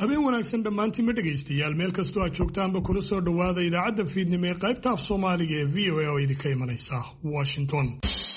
habeen wanaagsan dhammaantiin ma dhegaystayaal meel kastoo aad joogtaanba kuna soo dhowaada idaacadda fiidnimo ee qaybta af soomaaliga ee v o a oo idinka imanaysa Washington.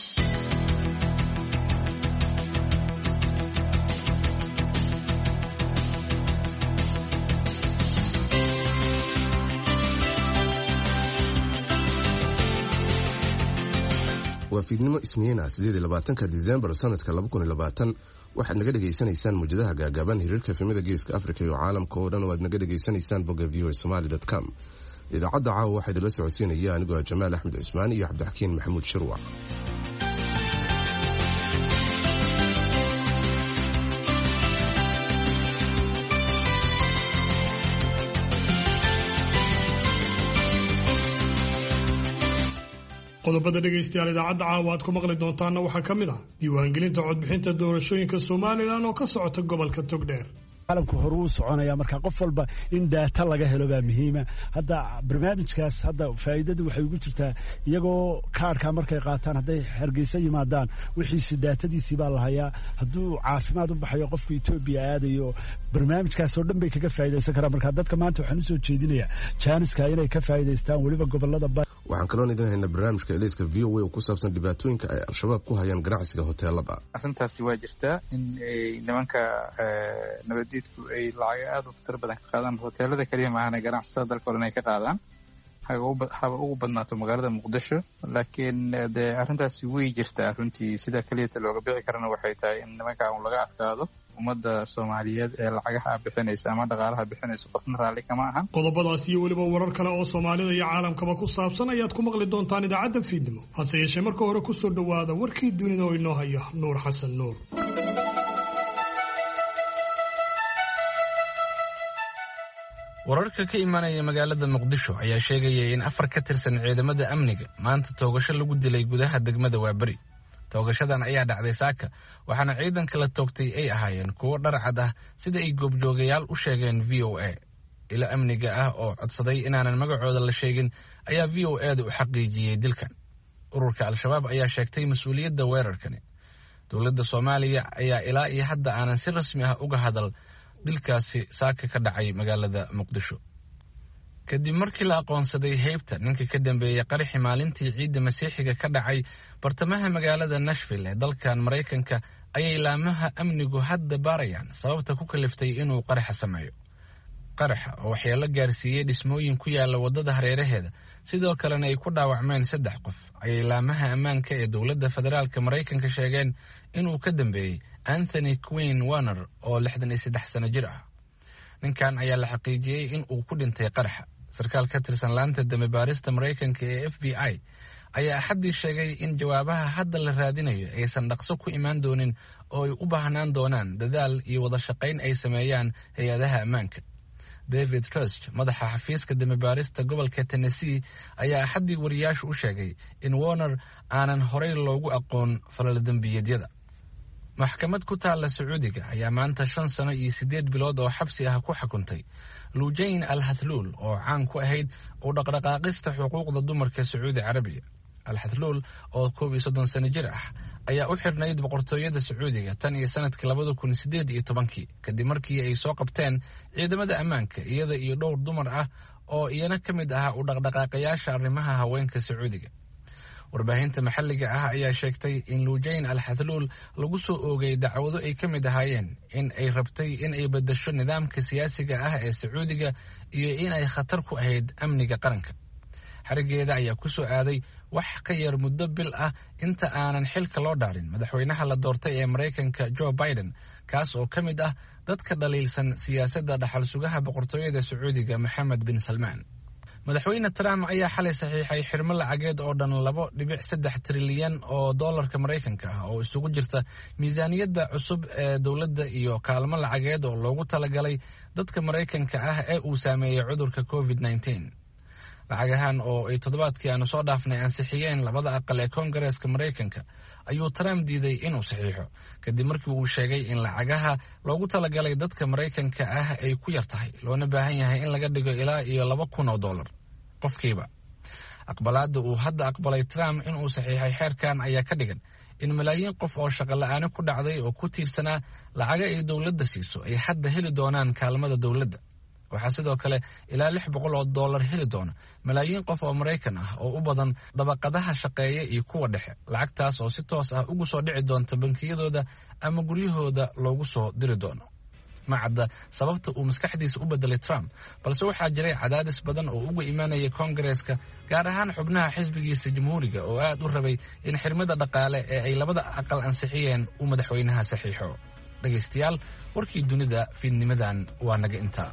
waa fiidnimo isniina 28 December sanadka 2020 waxaad naga dhageysanaysaan muujadaha gaagaaban hirarka efemada geeska Afrika iyo caalamka oo dhan waad naga dhageysanaysaan bogga voasomali.com. idaacadda caawa waxaa idinla socodsiinaya anigoo Jamaal Axmed Cusmaan iyo Cabdixakiin Maxamuud Shirwac. qodobada dhegaystayaal idaacadda caawa aad ku maqli doontaana waxaa ka mid ah diiwaangelinta codbixinta doorashooyinka Somaliland oo ka socota gobolka Togdheer. caalamku hore u soconaya marka qof walba in data laga helo baa muhiima. hadda barnaamijkaas hadda faa'iidadu waxay ugu jirtaa iyagoo kaarka markay qaataan haday Hargeysa yimaadaan wixii datadiisii baa la hayaa. hadduu caafimaad u baxayo qofka Ethiopia aadayo barnaamijkaas oo dhan bay kaga faa'iideysan karaan. marka dadka maanta waxaan u soo jeedinayaa Janiska inay ka faa'iideystaan waliba gobolada waxaan kaloo idin haynaa barnaamijka Eliska VOA oo ku saabsan dhibaatooyinka ay al-shabaab ku hayaan ganacsiga hoteelada. arrintaasi waa jirtaa in nimanka nabadiidku ay lacag aad u fara badan ka qaadaan hoteelada kaliya maahan ganacsiga dalka oo dhan ay ka qaadaan haba ugu badnaato magaalada Muqdisho. laakiin arrintaasi way jirtaa runtii sida kaliya looga bixi karana waxay tahay in nimanka aan laga adkaado ummadda Soomaaliyeed ee lacagaha bixinaysa ama dhaqaalaha bixinaysa qofna raali kama ahan. qodobadaas iyo waliba warar kale oo Soomaalida iyo caalamkaba ku saabsan ayaad ku maqli doontaan idaacadda fiidnimo. hase yeeshee marka hore ku soo dhowaada warkii dunida oo inoo haya Nuur Xasan Nuur. wararka ka imanaya magaalada Muqdisho ayaa sheegaya in 4 ka tirsan ciidamada amniga maanta toogasho lagu dilay gudaha degmada Waabari. toogashadan ayaa dhacday saaka waxaana ciidanka la toogtay ay ahaayeen kuwo dharcad ah sida ay goobjoogayaal u sheegeen VOA. ila amniga ah oo codsaday inaanan magacooda la sheegin ayaa VOA-da u xaqiijiyay dilkan. ururka al-shabaab ayaa sheegtay mas'uuliyadda weerarkani. dowladda Soomaaliya ayaa ilaa iyo hadda aanan si rasmi ah uga hadal dilkaasi saaka ka dhacay magaalada Muqdisho. kadib markii la aqoonsaday heybta ninka ka dambeeyay qaraxi maalintii ciidda masiixiga ka dhacay bartamaha magaalada Nashville ee dalkan Mareykanka ayay laamaha amnigu hadda baarayaan sababta ku kaliftay inuu qaraxa sameeyo. qaraxa oo waxyeello gaarsiiyay dhismooyin ku yaala wadada hareeraheeda sidoo kalena ay ku dhaawacmeen 3 qof ayay laamaha ammaanka ee dowladda federaalka Mareykanka sheegeen inuu ka dambeeyay Anthony Quinn Warner oo 63 sano jir ah. ninkan ayaa la xaqiijiyay in uu ku dhintay qaraxa. sarkaal ka tirsan laanta dambibaarista Mareykanka ee FBI ayaa axadii sheegay in jawaabaha hadda la raadinayo aysan dhaqso ku imaan doonin oo ay u baahnaan doonaan dadaal iyo wada shaqayn ay sameeyaan hay'adaha ammaanka. David Trust, madaxa xafiiska dambibaarista gobolka Tennessee, ayaa axadii wariyaashu u sheegay in Warner aanan horey loogu aqoon falal dambiyeedyada. maxkamad ku taala Sacuudiga ayaa maanta 5 sano iyo 8 bilood oo xabsi ah ku xukuntay Lujayn Al-Hathloul oo caan ku ahayd oo dhaqdhaqaaqista xuquuqda dumarka Sacuudi Carabiya. Al-Hathloul oo 31 sano jir ah ayaa u xirnayd boqortooyada Sacuudiga tan iyo sanadkii 2018 kadib markii ay soo qabteen ciidamada ammaanka iyada iyo dhowr dumar ah oo iyana ka mid ah u dhaqdhaqaaqayaasha arrimaha haweenka Sacuudiga. warbaahinta maxalliga ah ayaa sheegtay in Lujayn Al-Hathloul lagu soo oogay dacwado ay ka mid ahaayeen in ay rabtay in ay bedesho nidaamka siyaasiga ah ee Sacuudiga iyo in ay khatar ku ahayd amniga qaranka. xarigeeda ayaa ku soo aaday wax ka yar muddo bil ah inta aanan xilka loo dhaarin madaxweynaha la doortay ee Mareykanka Joe Biden, kaas oo ka mid ah dadka dhaliilsan siyaasadda dhaxal sugaha boqortooyada Sacuudiga Mohammed bin Salman. madaxweyne Trump ayaa xalay saxiixay xirmo lacageed oo dhan 2.3 trilyan oo dollarka Mareykanka ah oo isugu jirta miisaaniyadda cusub ee dowladda iyo kaalmo lacageed oo loogu talagalay dadka Mareykanka ah ee uu saameeyay cudurka COVID-19. lacagahan oo ay toddobaadkii aanu soo dhaafnay ansixiyeen labada aqal ee Koongareeska Mareykanka ayuu Trump diiday inuu saxiixo kadib markii uu sheegay in lacagaha loogu talagalay dadka Mareykanka ah ay ku yar tahay loona baahan yahay in laga dhigo ilaa iyo $2,000 qofkiiba. aqbalaadda uu hadda aqbalay Trump inuu saxiixay xeerkan ayaa ka dhigan in malaayiin qof oo shaqo la'aan ku dhacday oo ku tiirsanaa lacaga ay dawladda siiso ay hadda heli doonaan kaalmada dawladda. waxaa sidoo kale ilaa $600 heli doona malaayiin qof oo Maraykan ah oo u badan dabaqadaha shaqeeya iyo kuwa dhexe, lacagtaas oo si toos ah ugu soo dhici doonta bankiyadooda ama guryahooda loogu soo diri doono. ma cadda sababta uu maskaxdiisa u bedelay Trump, balse waxaa jiray cadaadis badan oo uga imaanaya Koongareeska, gaar ahaan xubnaha xisbigiisa Jamhuuriga oo aad u rabay in xirmada dhaqaale ee ay labada aqal ansixiyeen uu madaxweynaha saxiixo. dhagaystayaal, warkii dunida fiidnimadan waa naga intaa.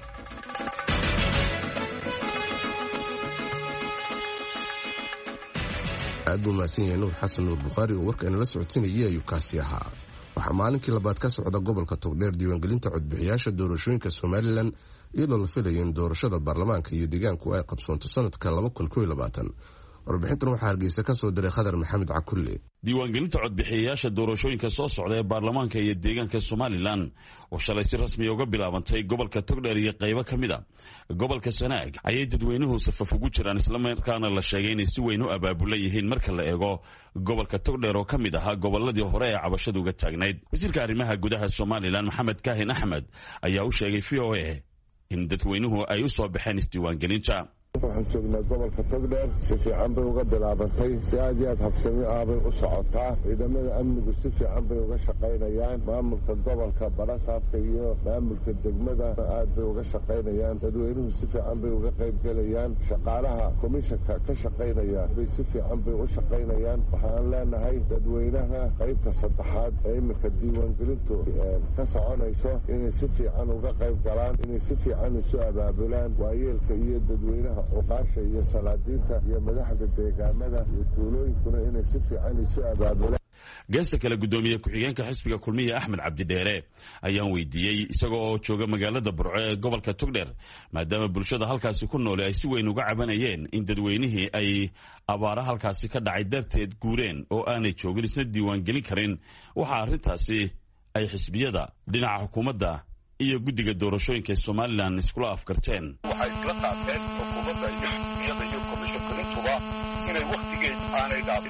aad buu mahadsan yahay Nuur Xasan Nuur Bukhaari oo warka inala socodsiinayay ayuu kaasi ahaa. waxaa maalinkii labaad ka socda gobolka Togdheer diiwaangelinta codbixiyaasha doorashooyinka Somaliland iyadoo la filayo in doorashada baarlamaanka iyo deegaanku ay qabsoonto sanadka 2021. warbixintan waxaa Hargeysa ka soo diray Khadar Maxamed Cakulle. diiwaangelinta codbixiyaasha doorashooyinka soo socda ee baarlamaanka iyo deegaanka Somaliland oo shalay si rasmi uga bilaabantay gobolka Togdheer iyo qaybo ka mid ah gobolka Sanaag ayay dadweynuhu safaf ugu jiraan, isla markaana la sheegay inay si weyn u abaabulan yihiin marka la eego gobolka Togdheer oo ka mid ahaa goboladii hore ee cabashadu uga taagnayd. wasiirka arrimaha gudaha Somaliland Maxamed Kaahin Axmed ayaa u sheegay VOA in dadweynuhu ay u soo baxeen isdiiwaangelinta. waxaan joognaa gobolka Togdheer, si fiican bay uga bilaabantay, si aad iyo aad habsami ah bay u socotaa. ciidamada amnigu si fiican bay uga shaqaynayaan, maamulka gobolka barasaafka iyo maamulka degmada aad bay uga shaqaynayaan, dadweynuhu si fiican bay uga qaybgelayaan, shaqaalaha komishanka ka shaqaynaya bay si fiican bay u shaqaynayaan. waxaan leenahay dadweynaha qaybta saddexaad ee iminka diiwaangelintu ka soconayso inay si fiican uga qayb galaan, inay si fiican isu abaabulaan, waayeelka iyo dadweynaha uqaasha iyo salaadiinta iyo madaxda deegaamada iyo tuulooyinkuna inay si fiican isu abaabulaan. geesta kale gudoomiye ku-xigeenka xisbiga kulmiye Axmed Cabdidheere ayaan weydiiyey isagoo oo jooga magaalada Burco ee gobolka Togdheer, maadaama bulshada halkaasi ku nool ay si weyn uga cabanayeen in dadweynihii ay abaara halkaasi ka dhacay darteed guureen oo aanay joogin isna diiwaangelin karin, waxaa arrintaasi ay xisbiyada dhinaca xukuumadda iyo guddiga doorashooyinka Somaliland iskula afkarteen. waxay isla qaateen xukuumadda iyo xisbiyada iyo komishankarintuba inay wakhtigeed aanay dhaafin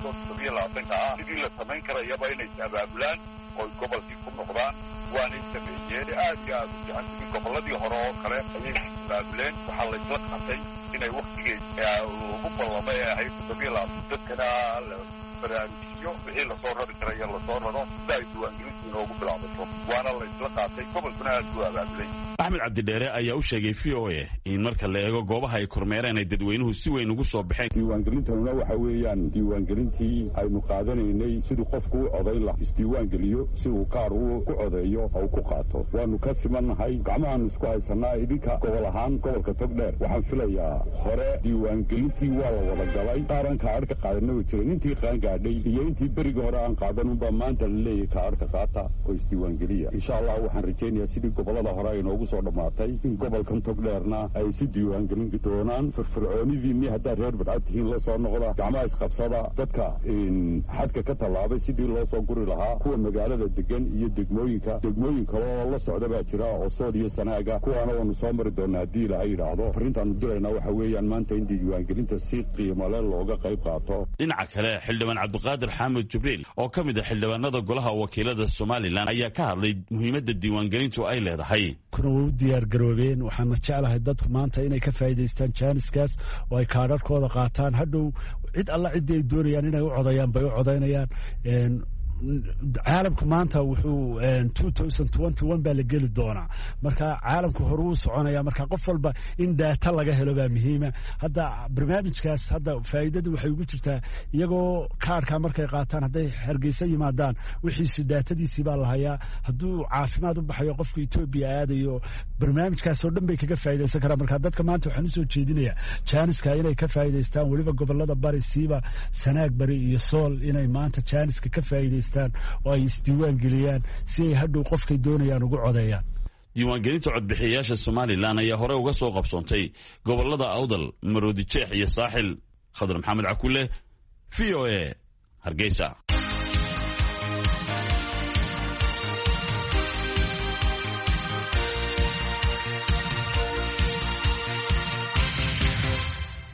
2020 sidii la samayn karayaba inay abaabulaan oo gobolkii ku noqdaan. waanay sameeyeen aad iyo aad u fiican sidii gobolladii hore oo kale ayay abaabuleen. waxaa la isla qaatay inay wakhtigeed ugu ballamay ee ahayd 2020 dadkana barnaamijyo wixii lasoo rari karaya lasoo raro sida ay diiwaangelintu inoogu bilaabato, waana la isla qaatay, gobolkuna aad u abaabulay. Axmed Cabdidheere ayaa u sheegay VOA in marka la eego goobaha ay kormeereen ay dadweynuhu si weyn ugu soo baxeen. diiwaangelintuna waxa weeyaan diiwaangelintii aynu qaadanaynay siduu qofku u codayn lahaa, isdiiwaangeliyo si uu kaar ku codeeyo oo ku qaato. waanu ka simannahay, gacmahaanu isku haysanaa. idinka gobol ahaan gobolka Togdheer waxaan filayaa hore diiwaangelintii waa la wada galay, qaaran kaadhka qaadana way jireen, intii qaan gaadhay iyo intii beriga hore aan qaadan unbaa maanta la leeyahay kaadhka qaata oo isdiiwaangeliya. insha Allah waxaan rajaynayaa sidii gobolada hore ay noogu soo dhamaatay in gobolkan Togdheerna ay si diiwaangelin doonaan. firfircoonidiinni haddaa reer badcad tihiin la soo noqda, gacmaha isqabsada, dadka xadka ka tallaabay sidii loo soo guri lahaa, kuwa magaalada degan iyo degmooyin kale oo la socda baa jira oo Sool iyo Sanaaga, kuwaana waanu soo mari doonaa haddii Ilaahay yidhaahdo. arrintaanu diraynaa waxa weeyaan maanta in diiwaangelinta si qiimo leh looga qayb qaato. dhinaca kale xildhibaan Cabdiqaadir Xamed Jibriil oo ka mid ah xildhibaanada golaha wakiilada Somaliland ayaa ka hadlay muhiimadda diiwaangelintu ay leedahay. kuna u diyaar garoobeen. waxaan jeclahay dadku maanta inay ka faa'iideystaan jaaniskaas oo ay kaadhadhkooda qaataan. hadhow cid alla ciddii ay doonayaan inay u codayaan bay u codaynayaan. caalamku maanta wuxuu 2021 baa la geli doonaa, marka caalamku hore uu soconaya, marka qof walba in data laga helo baa muhiima. hadda barnaamijkaas hadda faa'iidadu waxay ugu jirtaa iyagoo kaarka markay qaataan hadday Hargeysa yimaadaan wixiisi datadiisii baa la hayaa. hadduu caafimaad u baxayo qofka Ethiopia aadayo, barnaamijkaas oo dhan bay kaga faa'iideysan karaan. marka dadka maanta waxaan u soo jeedinayaa jaaniska inay ka faa'iideystaan, waliba gobolada bari siiba Sanaag bari iyo Sool inay maanta jaaniska ka faa'iideystaan oo ay isdiiwaan geliyaan si ay hadhow qofkay doonayaan ugu codeeyaan. diiwaangelinta codbixiyaasha Somaliland ayaa hore uga soo qabsoontay gobolada Awdal, Maroodi Jeex iyo Saaxil. Khadar Maxamed Cakulle, VOA, Hargeysa.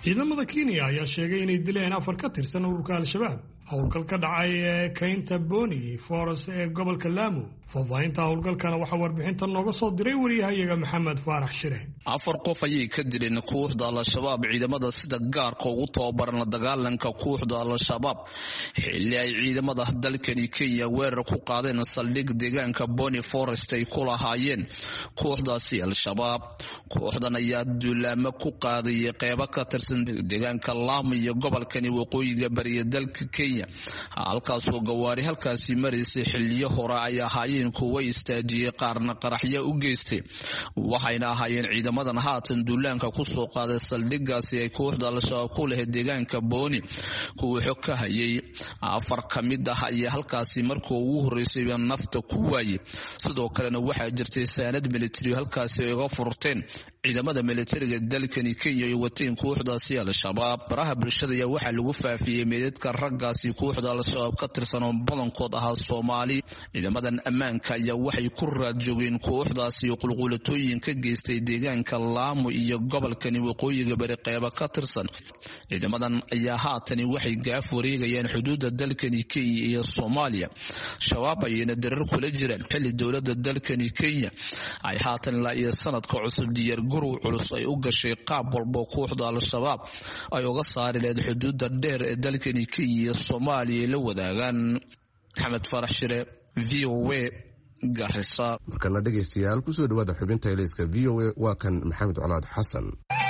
ciidamada Kenya ayaa sheegay inay dileen 4 ka tirsan ururka Al-Shabaab howlgal ka dhacay ee Kaynta Boni Forest ee gobolka Lamu. Faafahinta howlgalkana waxaa warbixintan nooga soo diray wariyahayaga Maxamed Faarax Shire. 4 qof ayay ka dileen kooxda Al-Shabaab ciidamada sida gaarka ugu tababaran la dagaalanka kooxda Al-Shabaab xilli ay ciidamada dalkani Kenya weerar ku qaadeen saldhig deegaanka Boni Forest ay ku lahaayeen kooxdaasi Al-Shabaab. Kooxdan ayaa duulaamo ku qaaday qaybo ka tirsan deegaanka Lamu iyo gobolkani waqooyiga bariga dalka Kenya halkaasoo gawaari halkaasi marisay xilliyo hore ay ahaayeen kuwa istaajiyay qaarna qaraxyo u geystay waxayna ahaayeen ciidamadan haatan duulaanka ku soo qaaday saldhigaasi ay kooxda Al-Shabaab ku leh deegaanka Boni kuwa xog ka hayay 4 kamid ah ayaa halkaasi markii ugu horeysay nafta ku waayay sidoo kalena waxaa jirtay saanad military halkaasi ay uga furteen ciidamada militariga dalkani Kenya iyo wateen kooxdaasi Al-Shabaab. baraha bulshada ayaa waxaa lagu faafiyay meedadka raggaasi kooxda Al-Shabaab ka tirsan oo badankood ahaa Soomaali. ciidamadan ammaanka ayaa waxay ku raad joogeen kooxdaasi qulqulatooyin ka geystay deegaanka Lamu iyo gobolkani waqooyiga bari qaybo ka tirsan. ciidamadan ayaa haatan waxay gaaf wareegayaan xuduudda dalkani Kenya iyo Soomaaliya. Shabaab ayayna darar kula jiraan xilli dowladda dalkani Kenya ay haatan la iyo sanadka cusub diyaar garow culus ay u gashay qaab walba kooxda Al-Shabaab ay uga saari lahayd xuduudda dheer ee dalkani Kenya iyo Soomaaliya la wadaagaan. Maxamed Faarax Shire, VOA, Garissa. markana dhegeystayaal kusoo dhawaada xubinta ilayska VOA waa kan Maxamed Colaad Xasan.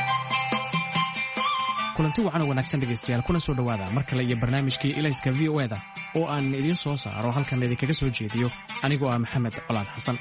kulanti wacan wanaagsan dhegeystayaal kuna soo dhawaada mar kale iyo barnaamijkii ilayska VOA-da oo aan idin soo saaro halkan idinkaga soo jeediyo anigoo ah Maxamed Colaad Xasan.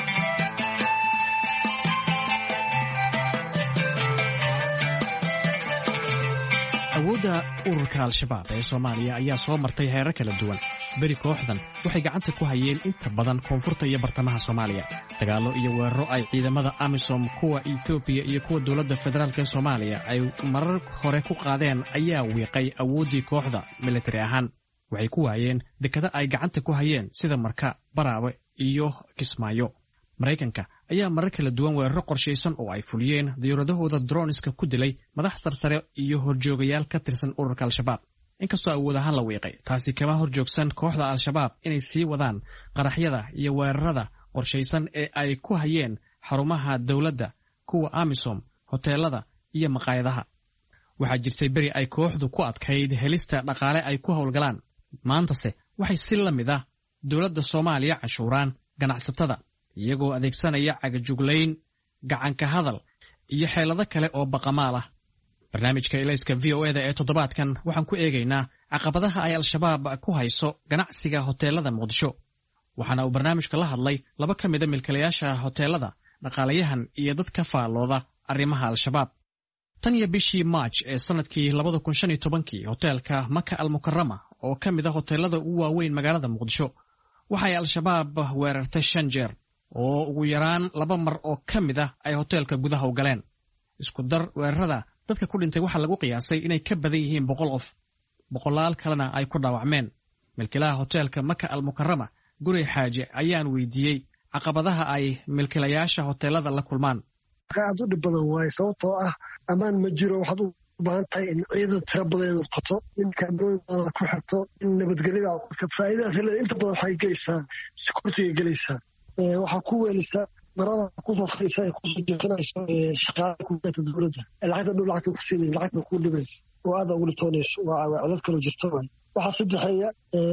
awoodda ururka Al-Shabaab ee Soomaaliya ayaa soo martay heerar kala duwan. beri kooxdan waxay gacanta ku hayeen inta badan koonfurta iyo bartamaha Soomaaliya. dagaallo iyo weeraro ay ciidamada AMISOM kuwa Ethiopia iyo kuwa dowladda federaalka ee Soomaaliya ay marar hore ku qaadeen ayaa wiiqay awooddii kooxda military ahaan. waxay ku waayeen dekada ay gacanta ku hayeen sida Marka, Baraawe iyo Kismaayo. Mareykanka ayaa marar kala duwan weeraro qorshaysan oo ay fuliyeen diyaaradahooda droniska ku dilay madax sarsare iyo horjoogayaal ka tirsan ururka Al-Shabaab. inkastoo awood ahaan la wiiqay taasi kama horjoogsan kooxda Al-Shabaab inay sii wadaan qaraxyada iyo weerarada qorshaysan ee ay ku hayeen xarumaha dowladda, kuwa AMISOM, hoteelada iyo maqaayadaha. waxaa jirtay beri ay kooxdu ku adkayd helista dhaqaale ay ku howlgalaan. maantase waxay si la mid ah dowladda Soomaaliya canshuuraan ganacsatada iyagoo adeegsanaya cagajuglayn, gacanka hadal iyo xeelado kale oo baqamaal ah. barnaamijka ilayska VOA-da ee toddobaadkan waxaan ku eegaynaa caqabadaha ay Al-Shabaab ku hayso ganacsiga hoteelada Muqdisho. waxaana uu barnaamijka la hadlay 2 ka mid ah milkiilayaasha hoteelada, dhaqaalayahan iyo dad ka faallooda arrimaha Al-Shabaab. tan iyo bishii March ee sanadkii 2015 hoteelka Maka Al-Mukarrama oo ka mid ah hoteelada ugu waaweyn magaalada Muqdisho waxay Al-Shabaab weerartay 5 jeer oo ugu yaraan 2 mar oo ka mid ah ay hoteelka gudaha u galeen. isku dar weerarada dadka ku dhintay waxaa lagu qiyaasay inay ka badan yihiin 100 qof, boqolaal kalena ay ku dhaawacmeen. milkiilaha hoteelka Maka Al-Mukarrama Guri Xaaji ayaan weydiiyey caqabadaha ay milkiilayaasha hoteelada la kulmaan. aad u dhib badan waaye sababtoo ah ammaan ma jiro. waxaad u baahan tahay in ciidan tiro badan inaad qoto, in kaamilooyin ku xirto, in nabadgelyada aad qorto. faa'iidadaas inta badan waxay gelaysaa security gelaysaa. waxaa ku weelisaa marada kusoo fadhiisa ay kusoo jeesanayso shaqaale ku jirta dowladda. lacagta dhow lacagta ku siinaysa, lacagta ku dhibaysa oo aad ugu dhitoonayso. waa codad kaloo jirto waay. waxaa saddexeeya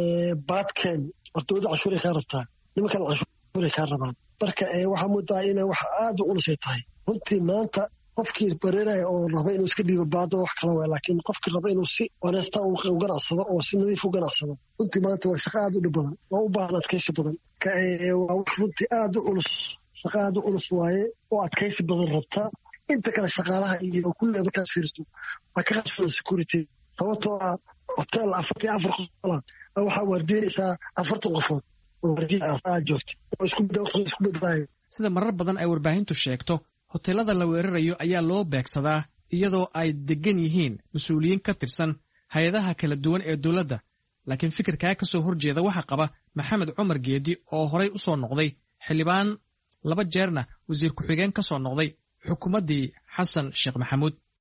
baadkeen dowladda cashuuray kaa rabtaa, nimankan cashuuray kaa rabaan. marka waxaa moodaa inay wax aad u ulusay tahay. runtii maanta qofkii bareeraya oo raba inuu iska dhiibo baado wax kala waay, laakiin qofkii raba inuu si honeesta u ganacsado oo si nadiif u ganacsado runtii maanta waa shaqo aad u dhib badan oo u baahan adkaysi badan. waa wax runtii aad u culus, shaqo aad u culus waaye oo adkaysi badan rabta. inta kale shaqaalaha iyo kulli markaad fiiristo waa ka qasbada security sababtoo ah hotel 44 qofood waxaa waardiinaysaa 40 qofood oo waardiin aad joogta oo isku bedelayo. sida marar badan ay warbaahintu sheegto hoteelada la weerarayo ayaa loo beegsadaa iyadoo ay degan yihiin mas-uuliyiin ka tirsan hay-adaha kala duwan ee dowladda. laakiin fikirkaa ka soo horjeeda waxaa qaba Maxamed Cumar Geedi oo horay u soo noqday xildhibaan 2 jeerna wasiir ku-xigeen ka soo noqday xukuumaddii Xasan Sheekh Maxamuud.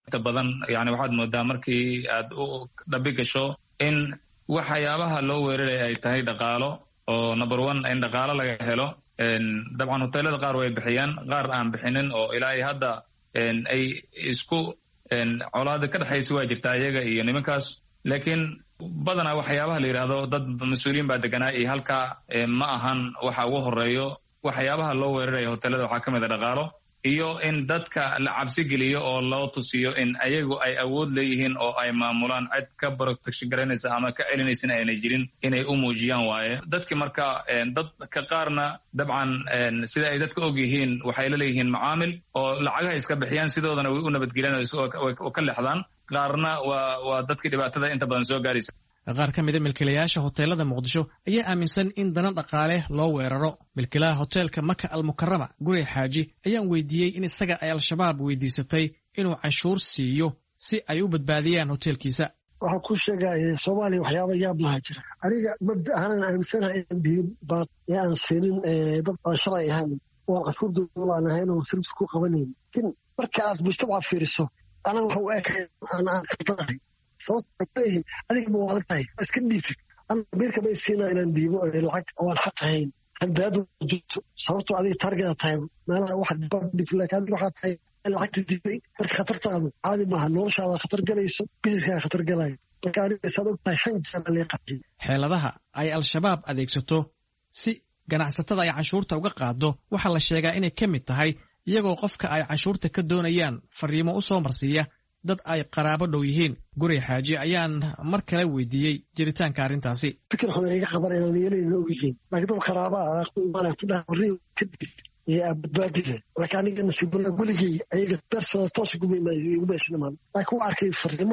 inta badan yani waxaad moodaa markii aad u dhabi gasho in waxyaabaha loo weeraraya ay tahay dhaqaalo oo number one in dhaqaalo laga helo dabcan hoteelada qaar way bixiyaan qaar aan bixinin oo ilaa ay hadda ay isku colaada ka dhexaysa waa jirtaa iyaga iyo nimankaas laakiin badanaa waxyaabaha la yidhaahdo dad mas-uuliyiin baa deganaa iyo halkaa ma ahan waxa ugu horeeyo waxyaabaha loo weeraraya hoteelada waxaa ka mid a dhaqaalo iyo in dadka la cabsi geliyo oo loo tusiyo in ayagu ay awood leeyihiin oo ay maamulaan cid ka protection garanaysa ama ka celinaysana aanay jirin inay u muujiyaan waaye dadki marka dadka qaarna dabcan sida ay dadka og yihiin waxay la leeyihiin macaamil oo lacagaha iska bixiyaan sidoodana way u nabadgeliyaan oo ka leexdaan qaarna waa dadkii dhibaatada inta badan soo gaaraysa qaar ka mida milkiilayaasha hoteelada muqdisho ayaa aaminsan in dana dhaqaale loo weeraro milkiilaha hoteelka maka almukarama guri xaaji ayaan weydiiyey in isaga ay al-shabaab weydiisatay inuu canshuur siiyo si ay u badbaadiyaan hoteelkiisa waxaan ku sheegaya soomaaliya waxyaaba yaab laha jira aniga mabda ahaanan aaminsanahay in diin baad ee aan siinin dad aan shalay ahayn oo aan canshuur dowla aan ahayn oo service ku qabanayn lakin marka aad mujtamaca fiiriso anaga waxa u ekay aan kaldanahay sababtooyihin adiga ma waadan tahay iska dhiibtid biirka bay siinaa inaan diibo lacag oo aan xaq ahayn handaadu jirto sababtoo adiga taargeda tahay meelaha waxaad waxaa tahay lacagta diibay marka khatartaadu caadi maaha noloshaada khatar galayso busineskaa khatar galayo marka aniga saad og tahay 5 jeer lee qaxiyay xeeladaha ay al-shabaab adeegsato si ganacsatada ay canshuurta uga qaado waxaa la sheegaa inay ka mid tahay iyagoo qofka ay canshuurta ka doonayaan fariimo u soo marsiiya dad ay qaraabo dhow yihiin guri xaaji ayaan mar kale weydiiyey jiritaanka arrintaasi fikir xun iga qaban inaan yeelayno ogyihiin laakiin dad qaraaba ah ku imaanaya ku dhaha warri kadib iyo badbaadile laakiin aniga nasiibula weligay ayaga personal toos iguma isnimaan laakiin waa arkay fariimo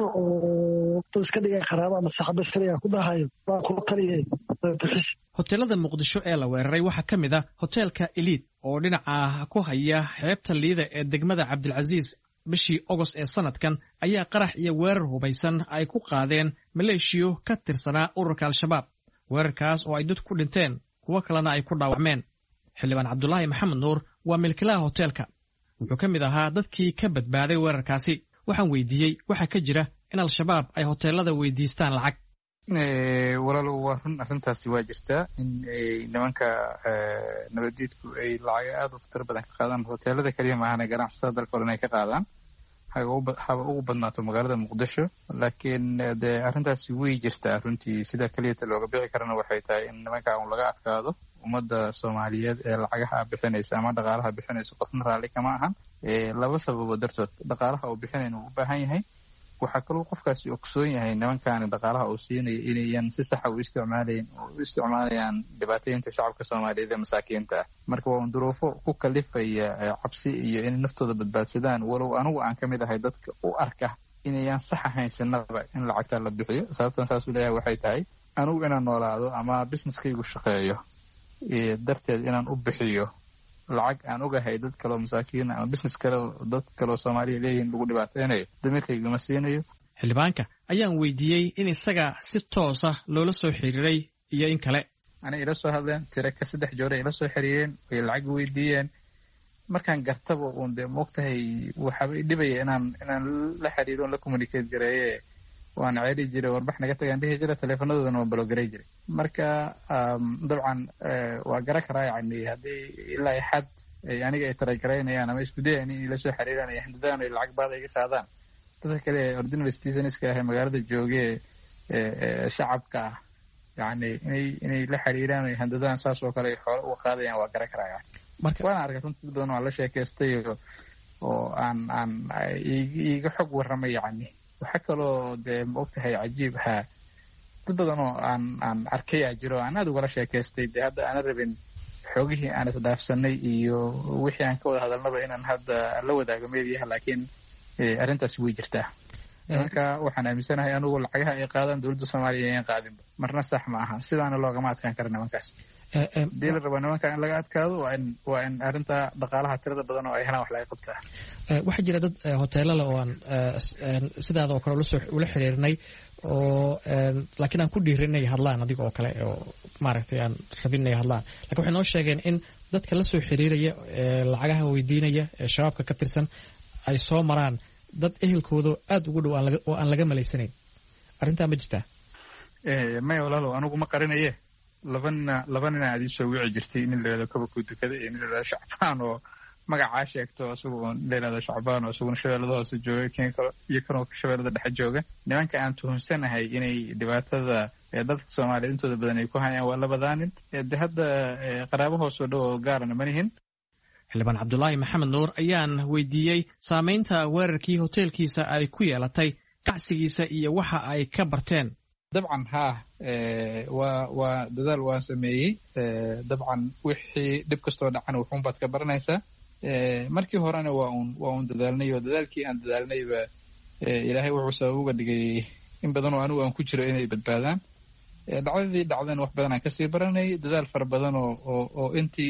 oo dad iska dhiga qaraaba ama saxaaba iska dhiga ku dhahayo waa kula taliyay bixis hoteelada muqdisho ee la weeraray waxaa ka mid ah hoteelka Elite oo dhinaca ku haya xeebta liida ee degmada Cabdilcasiis bishii August ee sanadkan ayaa qarax iyo weerar hubaysan ay ku qaadeen maleeshiyo ka tirsanaa ururka al-shabaab weerarkaas oo ay dad ku dhinteen kuwo kalena ay ku dhaawacmeen xildhibaan Cabdullaahi Maxamed Nuur waa milkiilaha hoteelka wuxuu ka mid ahaa dadkii ka badbaaday weerarkaasi waxaan weydiiyey waxa ka jira in al-shabaab ay hoteelada weydiistaan lacag walaalo waa run arrintaasi waa jirtaa in nimanka nabadiidku ay lacag aad u fara badan ka qaadaan hoteelada kaliya maahane ganacsatada dalka hore inay ka qaadaan haba ugu badnaato magaalada muqdisho laakiin dee arrintaasi way jirtaa runtii sida keliyata looga bixi karana waxay tahay in nimanka un laga adkaado ummadda soomaaliyeed ee lacagaha bixinaysa ama dhaqaalaha bixinaysa qofna raalli kama ahan laba sababo dartood dhaqaalaha uu bixinayna uu u baahan yahay waxaa kaloo qofkaasi ogsoon yahay nimankaani dhaqaalaha uu siinayo inayan si saxa u isticmaalayaan dhibaataynta shacabka soomaaliyeed ee masaakiinta ah marka waa un duruufo ku kalifaya cabsi iyo inay naftooda badbaadsadaan walow anigu aan ka mid ahay dadka u arka inayan sax ahayn sinaba in lacagta la bixiyo sababtan saasuu leeyahay waxay tahay anigu inaan noolaado ama businesskaygu shaqeeyo darteed inaan u bixiyo lacag aan ogahay dad kaloo masaakiin ama business kale dad kaloo Soomaaliya leeyihiin lagu dhibaateynayo damirkayga ma siinayo xildhibaanka ayaan weydiiyey in isaga si toos ah loola soo xiriiray iyo in kale ana ila soo hadleen tira ka 3 joor ila soo xiriireen way lacag weydiiyeen markaan gartaba uun de moogtahay waxa ay dhibaya inaan la xiriiro la communicate gareeye waan ceeli jiray warbax naga tagaan dhihi jiray teleefanadooda waa blogaray jiray marka dabcan waa gara karaa yani haddii ilaa xad aniga ay taragaraynayaan ama isku dayayaan in la soo xiriiraan ay handadaan ay lacag baad iga qaadaan dadka kale ordinary citizens-ka ah magaalada joogee shacabka ah yani inay la xiriiraan ay handadaan saas oo kale ay xoolo uga qaadayaan waa gara karaa waan arkay runtii badan waa la sheekaystay oo aan iga xog warramay yani waxaa kaloo dee ma ogtahay cajiib haa dad badan oo aan arkayaa jiro aan aad ugala sheekaystay dee hadda aana rabin xoogihii aan isdhaafsanay iyo wixii aan ka wada hadalnaba inaan hadda la wadaago meediyaha laakiin arrintaasi way jirtaa marka waxaan aaminsanahay anugu lacagaha ay qaadaan dowladda Soomaaliya ayaan qaadinba marna sax ma aha sidaana loogama adkaan kara nimankaas dii la rabo nimanka in laga adkaado waa in arrinta dhaqaalaha tirada badan oo ay helaan wax laga qabtaa waxaa jira dad hoteelada oo aan sidaada oo kale ula xiriirnay oo laakiin aan ku dhiirin inay hadlaan adiga oo kale oo maaragtay aan rabin inay hadlaan laakiin waxay noo sheegeen in dadka la soo xiriiraya lacagaha weydiinaya ee shabaabka ka tirsan ay soo maraan dad ehelkooda aad ugu dhow oo aan laga malaysanayn arrintaa ma jirtaa? maya walaalow anigu ma qarinaye laba nina aad ii soo wici jirtay nin la yidhahdo kabakuu dukada iyo nin la yidhahdo shacbaan oo magacaa sheegto isagu la yidhahdo shacbaan oo isaguna shabeellada hoose jooga iyo kanoo shabeellada dhexe jooga. nimanka aan tuhunsanahay inay dhibaatada dadka soomaaliyeed intooda badan ay ku hayaan waa labadaa nin. de hadda qaraabo hoos oo dhow oo gaarana ma nihin. xildhibaan cabdulaahi maxamed nuur ayaan weydiiyey saamaynta weerarkii hoteelkiisa ay ku yeelatay ganacsigiisa iyo waxa ay ka barteen. dabcan haa waa dadaal waan sameeyey. dabcan wixii dhib kastoo dhacana wuxuunbaad ka baranaysaa. markii horena waa un dadaalnay oo dadaalkii aan dadaalnayba ilaahay wuxuu sabab uga dhigay in badan oo anigu aan ku jiro inay badbaadaan. dhacdadii dhacdana wax badan aan kasii baranay, dadaal fara badan oo intii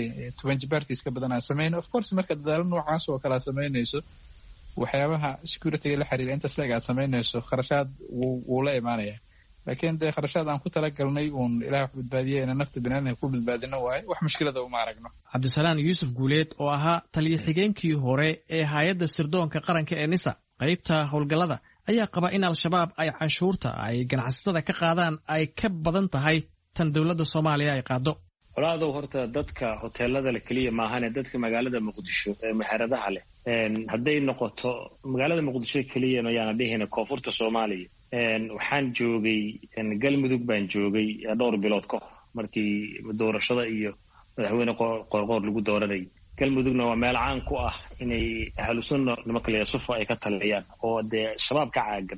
10 jibaarkiis ka badan aan samayno. of course marka dadaalo noocaas oo kale aad samaynayso waxyaabaha securityga la xiriira intaas leeg aad samaynayso kharashaad wuu la imaanaya. laakiin dee kharashaad aan ku talagalnay uun ilaah wax badbaadiya inaan nafta biniaadamka ku badbaadino waaye wax mushkilada uma aragno. cabdisalaan yuusuf guuleed oo ahaa taliya xigeenkii hore ee hay-adda sirdoonka qaranka ee nisa qaybta howlgallada ayaa qaba in al-shabaab ay canshuurta ay ganacsatada ka qaadaan ay ka badan tahay tan dowladda soomaaliya ay qaado. walaadow horta dadka hoteelada le keliya maahane dadka magaalada muqdisho ee meheradaha leh hadday noqoto magaalada muqdisho keliya ayaana dhihina koonfurta soomaaliya. waxaan joogay galmudug baan joogay dhowr bilood ka hor markii doorashada iyo madaxweyne qoorqoor lagu dooranayay. galmudugna waa meel caan ku ah inay ahlusunna nimanka la sufa ay ka taliyaan oo dee shabaab ka caagan.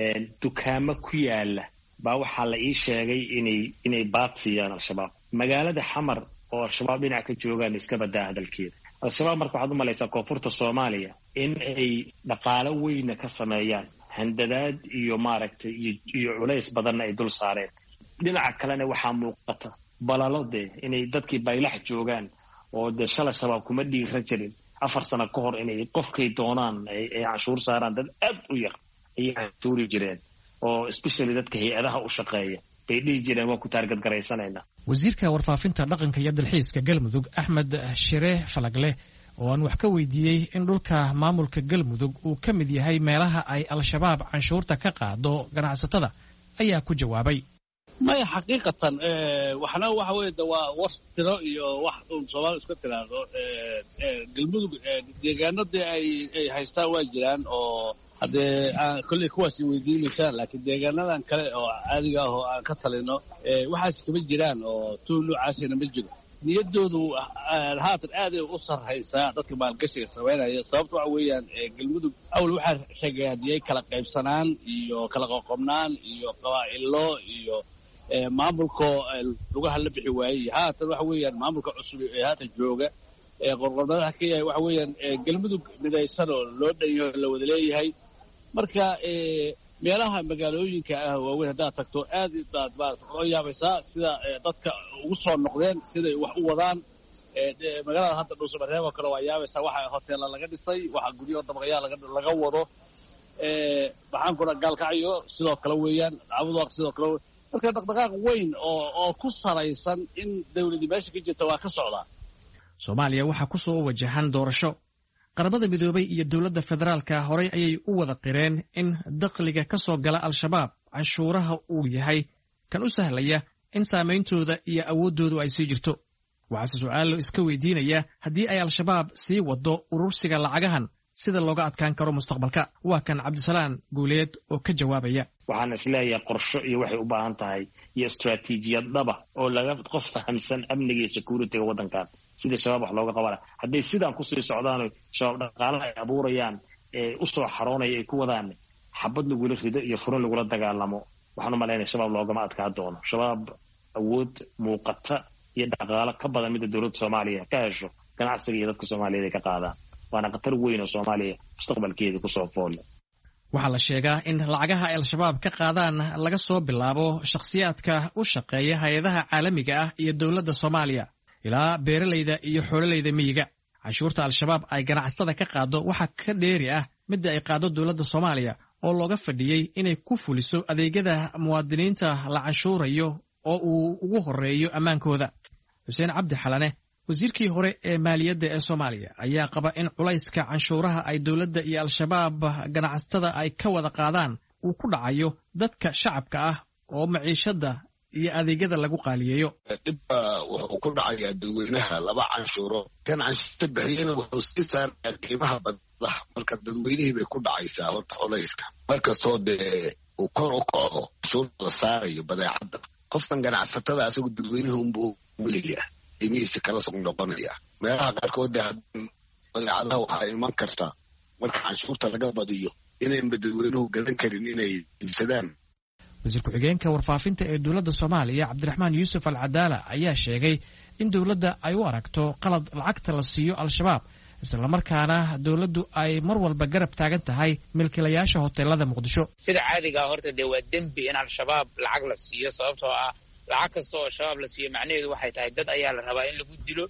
dukaamo ku yaala baa waxaa la ii sheegay inay baad siiyaan al-shabaab. magaalada xamar oo al-shabaab dhinac ka joogaan iska badaa hadalkeeda. al-shabaab marka waxaad u malaysaa koonfurta soomaaliya in ay dhaqaalo weyna ka sameeyaan, handadaad iyo maaragtay iyo culays badanna ay dul saareen. dhinaca kalena waxaa muuqata balalo dee inay dadkii baylax joogaan oo dee shalay shabaab kuma dhiira jirin 4 sano ka hor inay qofkay doonaan ay canshuur saaraan. dad aad u yar ayay canshuuri jireen oo especially dadka hay-adaha u shaqeeya bay dhihi jireen waa ku taargadgaraysanayna. wasiirka warfaafinta dhaqanka iyo dalxiiska galmudug axmed shire falagle oo aan wax ka weydiiyey in dhulka maamulka galmudug uu ka mid yahay meelaha ay al-shabaab canshuurta ka qaado ganacsatada ayaa ku jawaabay. maya xaqiiqatan waxna waxa weeye waa war tiro iyo wax uun soomaali iska tiraahdo. galmudug deegaanadii ay haystaan waa jiraan oo haddee kolley kuwaasi weydiinaysaan, laakiin deegaanadan kale oo caadiga ah oo aan ka talino waxaas kama jiraan oo tuul noocaasina ma jiro. niyaddoodu haatan aaday u sarraysaa dadka maalgashiga samaynaya. sababta waxa weeyaan galmudug awal waxaa ragaadiyey kala qaybsanaan iyo kala qoqobnaan iyo qabaa'ilo iyo maamulkoo lugaha la bixi waayey. haatan waxa weeyaan maamulka cusub ee haatan jooga qorqornadaha ka yahay waxa weeyaan galmudug midaysan oo loo dhanyaho la wada leeyahay. marka meelaha magaalooyinka ah waaweyn haddaad tagto aad baad maarata oo yaabaysaa sida dadka ugu soo noqdeen siday wax u wadaan. magaalada hadda dhuusamareeb oo kale waa yaabaysaa waxa hoteella laga dhisay, waxa guryo dabaqyaa laga wado. maxaan ku gaalkacyo sidoo kale weeyaan, cabudaaq sidoo kale. marka dhaqdhaqaaq weyn oo ku salaysan in dawladii meesha ka jirta waa ka socdaa. soomaaliya waxaa ku soo wajahan doorasho. qaramada midoobay iyo dowladda federaalka horey ayay u wada qireen in dakhliga ka soo gala al-shabaab canshuuraha uu yahay kan u sahlaya in saameyntooda iyo awooddoodu ay sii jirto. waxaase su'aalo iska weydiinaya haddii ay al-shabaab sii wado urursiga lacagahan sida looga adkaan karo mustaqbalka. waa kan cabdisalaan guuleed oo ka jawaabaya. waxaan isleeyahay qorsho iyo waxay u baahan tahay iyo istaraatiijiyad dhaba oo laga qof fahamsan amniga iyo securityga waddankan sida shabaab wax looga qabana. hadday sidaan kusii socdaano shabaab dhaqaalaha ay abuurayaan u soo xaroonaya ay ku wadaan xabad lagula rido iyo furin lagula dagaalamo waxaan u malaynaya shabaab loogama adkaa doono. shabaab awood muuqata iyo dhaqaalo ka badan midda dowladda soomaaliya ka hesho ganacsiga iyo dadka soomaaliyeed ay ka qaadaan. waana khatar weyn oo soomaaliya mustaqbalkeeda kusoo foolle. waxaa la sheegaa in lacagaha ay al-shabaab ka qaadaan laga soo bilaabo shakhsiyaadka u shaqeeya hay-adaha caalamiga ah iyo dowladda soomaaliya ilaa beeralayda iyo xoolalayda miyiga. canshuurta al-shabaab ay ganacsatada ka qaado waxaa ka dheeri ah midda ay qaado dowladda soomaaliya oo looga fadhiyey inay ku fuliso adeegyada muwaadiniinta la canshuurayo oo uu ugu horreeyo ammaankooda. xuseen cabdi xalane wasiirkii hore ee maaliyadda ee Soomaaliya ayaa qaba in culayska canshuuraha ay dawladda iyo al-shabaab ganacsatada ay ka wada qaadaan uu ku dhacayo dadka shacabka ah oo maciishada iyo adeegyada lagu qaaliyeeyo. Dhibba wuxuu ku dhacayaa dadweynaha laba canshuuro kan canshuurta bixiyana wuxuu sii saarayaa qiimaha badda marka dadweynihii bay ku dhacaysaa horta culayska markastoo dee uu kor u kaco canshuurta la saarayo badeecadda qofkan ganacsatada asagu dadweynaha unbuu weliyaa qiimihiisa kala sug noqonaya meelaha qaarkood badeecadaha waxaa iman karta marka canshuurta laga badiyo inaynba dadweynuhu gadan karin inay iibsadaan. wasiir ku-xigeenka warfaafinta ee dowladda Soomaaliya Cabdiraxmaan Yuusuf Al-Cadaala ayaa sheegay in dowladda ay u aragto qalad lacagta la siiyo al-shabaab isla markaana dowladdu ay mar walba garab taagan tahay milkiilayaasha hoteelada Muqdisho. sida caadiga horta dee waa dembi in al-shabaab lacag la siiyo sababtoo ah lacag kasta oo shabaab la siiyo macnaheedu waxay tahay dad ayaa la rabaa in lagu dilo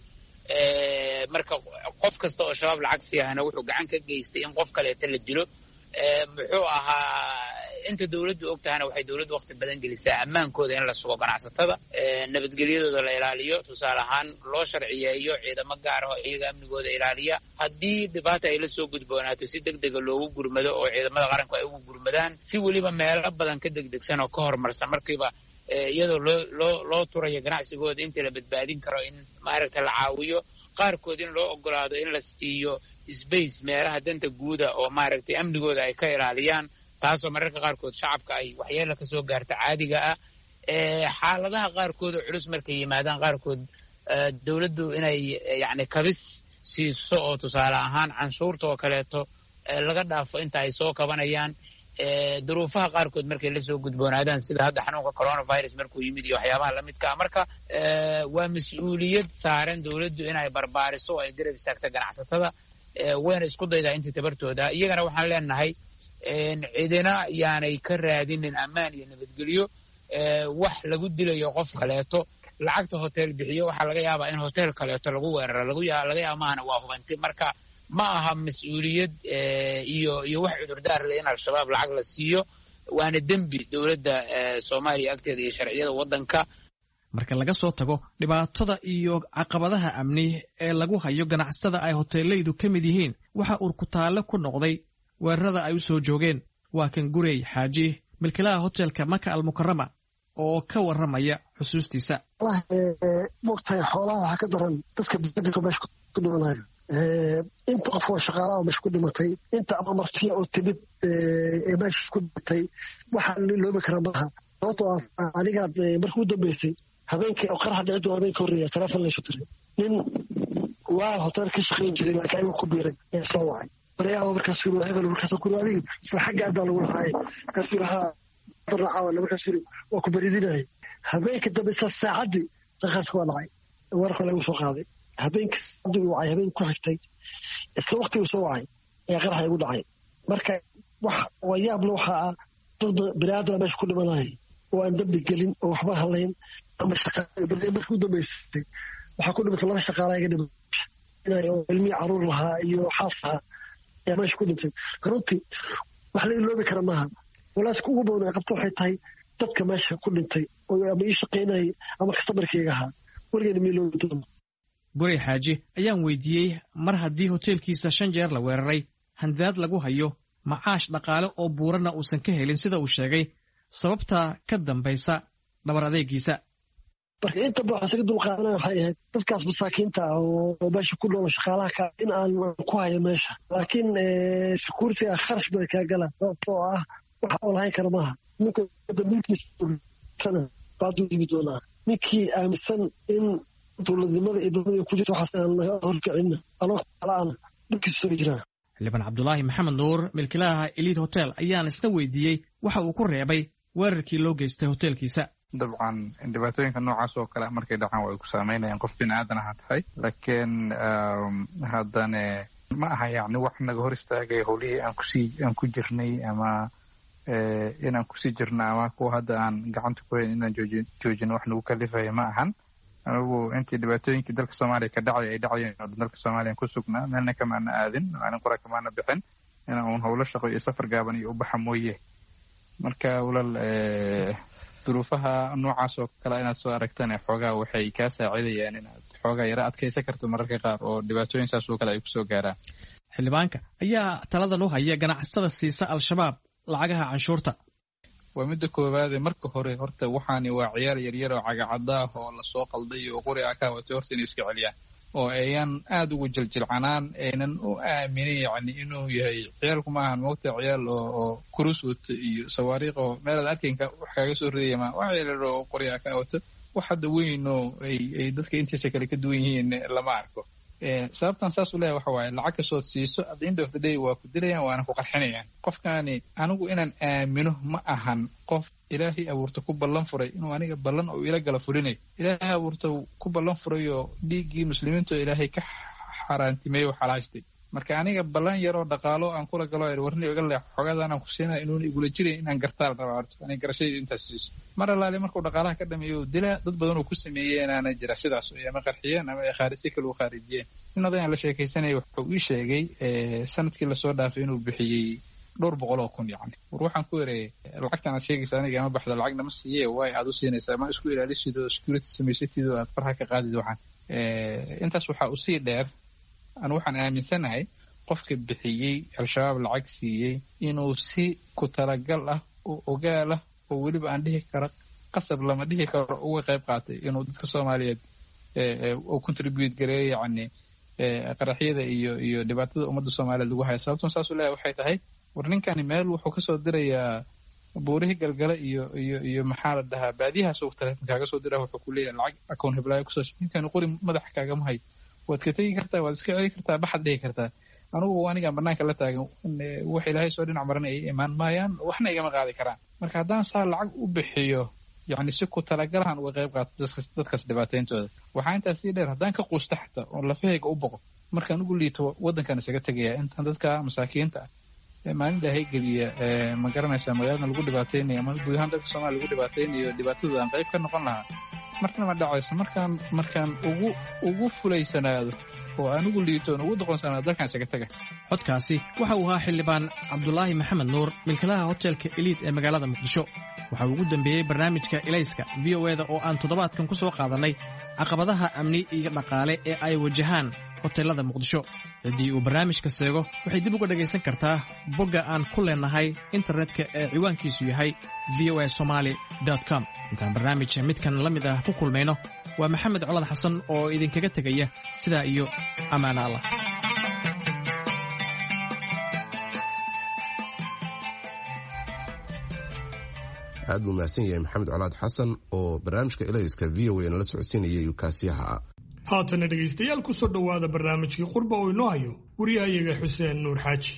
marka qof kasta oo shabaab lacag siiyahana wuxuu gacan ka geystay in qof kaleeta la dilo. muxuu ahaa inta dawladdu ogtahana waxay dawladdu waqti badan gelisaa ammaankooda in la sugo ganacsatada nabadgelyadooda la ilaaliyo tusaale ahaan loo sharciyeeyo ciidamo gaar ah oo iyaga amnigooda ilaaliya haddii dhibaata ay la soo gudboonaato si degdega loogu gurmado oo ciidamada qaranku ay ugu gurmadaan si weliba meelo badan ka degdegsan oo ka horumarsan markiiba iyadoo loo turayo ganacsigooda intii la badbaadin karo in maaragta la caawiyo qaarkood in loo ogolaado in la siiyo space meelaha danta guuda oo maaragtay amnigooda ay ka ilaaliyaan taasoo mararka qaarkood shacabka ay waxyeelo ka soo gaarta caadiga ah xaaladaha qaarkood oo culus markay yimaadaan qaarkood dawladdu inay yacni kabis siiso oo tusaale ahaan canshuurta oo kaleeto laga dhaafo inta ay soo kabanayaan duruufaha qaarkood markay la soo gudboonaadaan sida hadda xanuunka coronavirus markuu yimid iyo waxyaabaha lamidka ah marka waa mas-uuliyad saaran dawladdu inay barbaariso oo ay garab istaagta ganacsatada wayna isku daydaa intii tabartooda iyagana waxaan leenahay cidina yaanay ka raadinin ammaan iyo nabadgelyo wax lagu dilayo qof kaleeto lacagta hotel bixiyo waxaa laga yaabaa in hotel kaleeto lagu weeraro laga yaaba maahana waa hubanti marka ma aha mas-uuliyad iyo wax cudurdaar leh in al-shabaab lacag la siiyo waana dembi dowladda Soomaaliya agteeda iyo sharciyada waddanka. marka laga soo tago dhibaatada iyo caqabadaha amni ee lagu hayo ganacsatada ay hoteelaydu ka mid yihiin waxa uu ku taalo ku noqday weerarada ay u soo joogeen waa kan Gurey Xaaji milkiilaha hotelka Maka Al-Mukarrama oo ka waramaya xusuustiisa. waqtiga xoolaha waxa ka daran dadka bidda meesha ku dhimanayo inta qof oo shaqaalaha oo meesha ku dhimatay inta ama martiya oo timid ee meesha ku dhimatay waxa looba kara maaha sababtoo ah aniga markii u dambeysay habeenkii oo qarax dhacay habeenkii horreeya telefoon la soo diray nin waa hotel ka shaqeyn jiray laakiin ayuu ku biiray ee soo wacay bariyaha markaas uu hebel markaas ku raadiyay soo xagga aad lagu raacay kaasuu lahaa barnaaca markaas uu ku baridinay habeenkii dambe saacadii qarax waa dhacay warka lagu soo qaaday habeenkii saacadii uu habeen ku xigtay isla waqtiga soo wacay ee qarax ugu dhacay marka wax wayaab loo xaa dad biraada meesha ku dhimanay oo aan dambi gelin oo waxba halayn ama shaqada markii u dambeysay waxa ku dhimatay laba shaqaale iga dhimay inay ilmi caruur lahaa iyo xaasaha ee meesha ku dhintay runtii wax la iloobi kara maaha walaaska ugu badan ee qabto waxay tahay dadka meesha ku dhintay oo ama ii shaqeynay ama customerkayga ahaa weligeena ma iloobi doono. Gurey Xaaji ayaan weydiiyey mar haddii hoteelkiisa 5 jeer la weeraray handaad lagu hayo macaash dhaqaale oo buurana uusan ka helin sida uu sheegay sababta ka dambaysa dhabar adeegiisa. marka inta badan isaga dulqaadanaya waxay ahayd dadkaas masaakiinta oo meesha ku nool shaqaalaha ka in aan ku hayo meesha laakiin security kharash bay ka galaan sababtoo ah waxa oo lahayn kara maaha ninka dambiilkiisa baadu yimid doonaa ninkii aaminsan in dowladnimada iyo dowladda ku jirto waxaas aan horkicin anoo kalaana dhibkiisa soo jiraa. Xildhibaan Cabdulaahi Maxamed Nuur milkiilaha Elite Hotel ayaan isna weydiiyey waxa uu ku reebay weerarkii loo geystay hotelkiisa. dabcan dhibaatooyinka noocaas oo kale markay dhacaan way ku saameynayaan qof bini'aadan aha tahay laakiin haddana ma aha yacni wax naga hor istaagay howlihii aan ku jirnay ama inaan kusii jirna ama kuwa hadda aan gacanta ku hayn inaan joojino wax nagu kalifaya ma ahan anigu intii dhibaatooyinkii dalka Soomaaliya ka dhacay ay dhacayeen oo dalka Soomaaliya ku sugnaa meelna kamaana aadin maalin qura kamaana bixin inaan howlo shaqo iyo safar gaaban iyo u baxa mooye marka walaal duruufaha noocaas oo kale inaad soo aragtaan xoogaa waxay ka saacidayaan inaad xoogaa yara adkaysan karto mararka qaar oo dhibaatooyin saas oo kale ay kusoo gaaraan. xildhibaanka ayaa taladan u haya ganacsatada siisa al-shabaab lacagaha canshuurta. waa midda koowaade marka hore horta waxaani waa ciyaar yaryar oo cagacada ah oo lasoo qalday oo qori ah ka watay horta inay iska celiyaan oo ayaan aada ugu jiljilcanaan aynan u aaminin yacni inuu yahay ciyaalku maahan moogta ciyaal oo kurus wata iyo sawaariikh oo meelaad arkaynka wax kaaga soo ridaya ma wax yaryar oo qori ah ka wato wax hadda weyn oo ay dadka intiisa kale ka duwan yihiin lama arko. sababtan saas u leeyahay waxa waaye lacag kastood siiso at the end of the day waa ku dilayaan waana ku qarxinayaan. qofkaani anigu inaan aamino ma ahan qof ilaahay abuurta ku ballan furay inuu aniga ballan oo ila gala fulinayo. ilaahay abuurta ku ballan furay oo dhiiggii muslimiinta ilaahay ka xaaraantimeeyo xalaastay. marka aniga ballan yar oo dhaqaalo aan kula galo warni iga leex xogadan aan ku siinaa inuuna igula jiray inaan gartaal rabo horta aniga garashadii intaas siiso. mar allaale markuu dhaqaalaha ka dhameeyo dilaa dad badan oo ku sameeyey inaana jira sidaas ama qarxiyeen ama khaarisi kale u khaarijiyeen. in odayaan la sheekaysanaya wuxuu ii sheegay sanadkii lasoo dhaafay inuu bixiyey 200,000 kun yacni. war waxaan ku ereeyay lacagtan aad sheegaysa aniga ama baxda lacagna ma siiye way aad u siinaysaa ma isku ilaalisid oo security samaysatid oo aad farxa ka qaadid waxaan. intaas waxaa usii dheer anu waxaan aaminsanahay qofka bixiyey al-shabaab lacag siiyey inuu si ku talagal ah oo ogaal ah oo weliba aan dhihi karo qasab lama dhihi karo uga qayb qaatay inuu dadka Soomaaliyeed oo contribute gareeyo yacni qaraxyada iyo dhibaatada ummadda Soomaaliyeed lagu hayo. sababtan saas u leeyahay waxay tahay war ninkani meel wuxuu kasoo dirayaa buurihii galgala iyo maxaa la dhahaa baadiyahaas uu telefoon kaaga soo diraa wuxuu ku leeyahay lacag account heblayo kusoo ninkani qori madaxa kaagama hayo waad ka tegi kartaa waad iska celi kartaa baxad dhihi kartaa. anugu anigaan banaanka la taagan wax ilaahay soo dhinac maran ay imaan maayaan waxna igama qaadi karaan. marka haddaan saa lacag u bixiyo yacni si ku talagalahan uga qayb qaato dadkaas dhibaatayntooda. waxaa intaas sii dheer haddaan ka quusta xataa oo lafahayga u boqo markaan ugu liito waddankan isaga tegaya intaan dadka masaakiinta ah maalin ilaahay geliya ma garanaysaa magaalada lagu dhibaataynayo ama guud ahaan dalka Soomaaliya lagu dhibaataynayo dhibaatadooda aan qayb ka noqon lahaa marna ma dhacayso. markaan ugu fulaysanaado oo aan ugu liito ugu doqonsanaado dalkan isaga taga. codkaasi waxa uu ahaa xildhibaan Cabdulaahi Maxamed Nuur milkiilaha hotelka Elite ee magaalada Muqdisho. waxa uu ugu dambeeyey barnaamijka Ilayska VOA-da oo aan toddobaadkan ku soo qaadanay caqabadaha amni iyo dhaqaale ee ay wajahaan hoteelada Muqdisho. haddii uu barnaamijka seego waxay dib uga dhagaysan kartaa bogga aan ku leenahay internetka ee ciwaankiisu yahay voasomali.com. intaan barnaamijka midkan la mid ah ku kulmayno waa Maxamed Colad Xasan oo idinkaga tegaya sidaa iyo ammaan Allah. aad buu mahadsan yahay maxamed colaad xasan oo barnaamijka Ilayska VOA nala socodsiinayay kaasiyaha. haatana dhegaystayaal ku soo dhowaada barnaamijkii qurba oo inoo hayo wariyahayaga Xuseen Nuur Xaaji.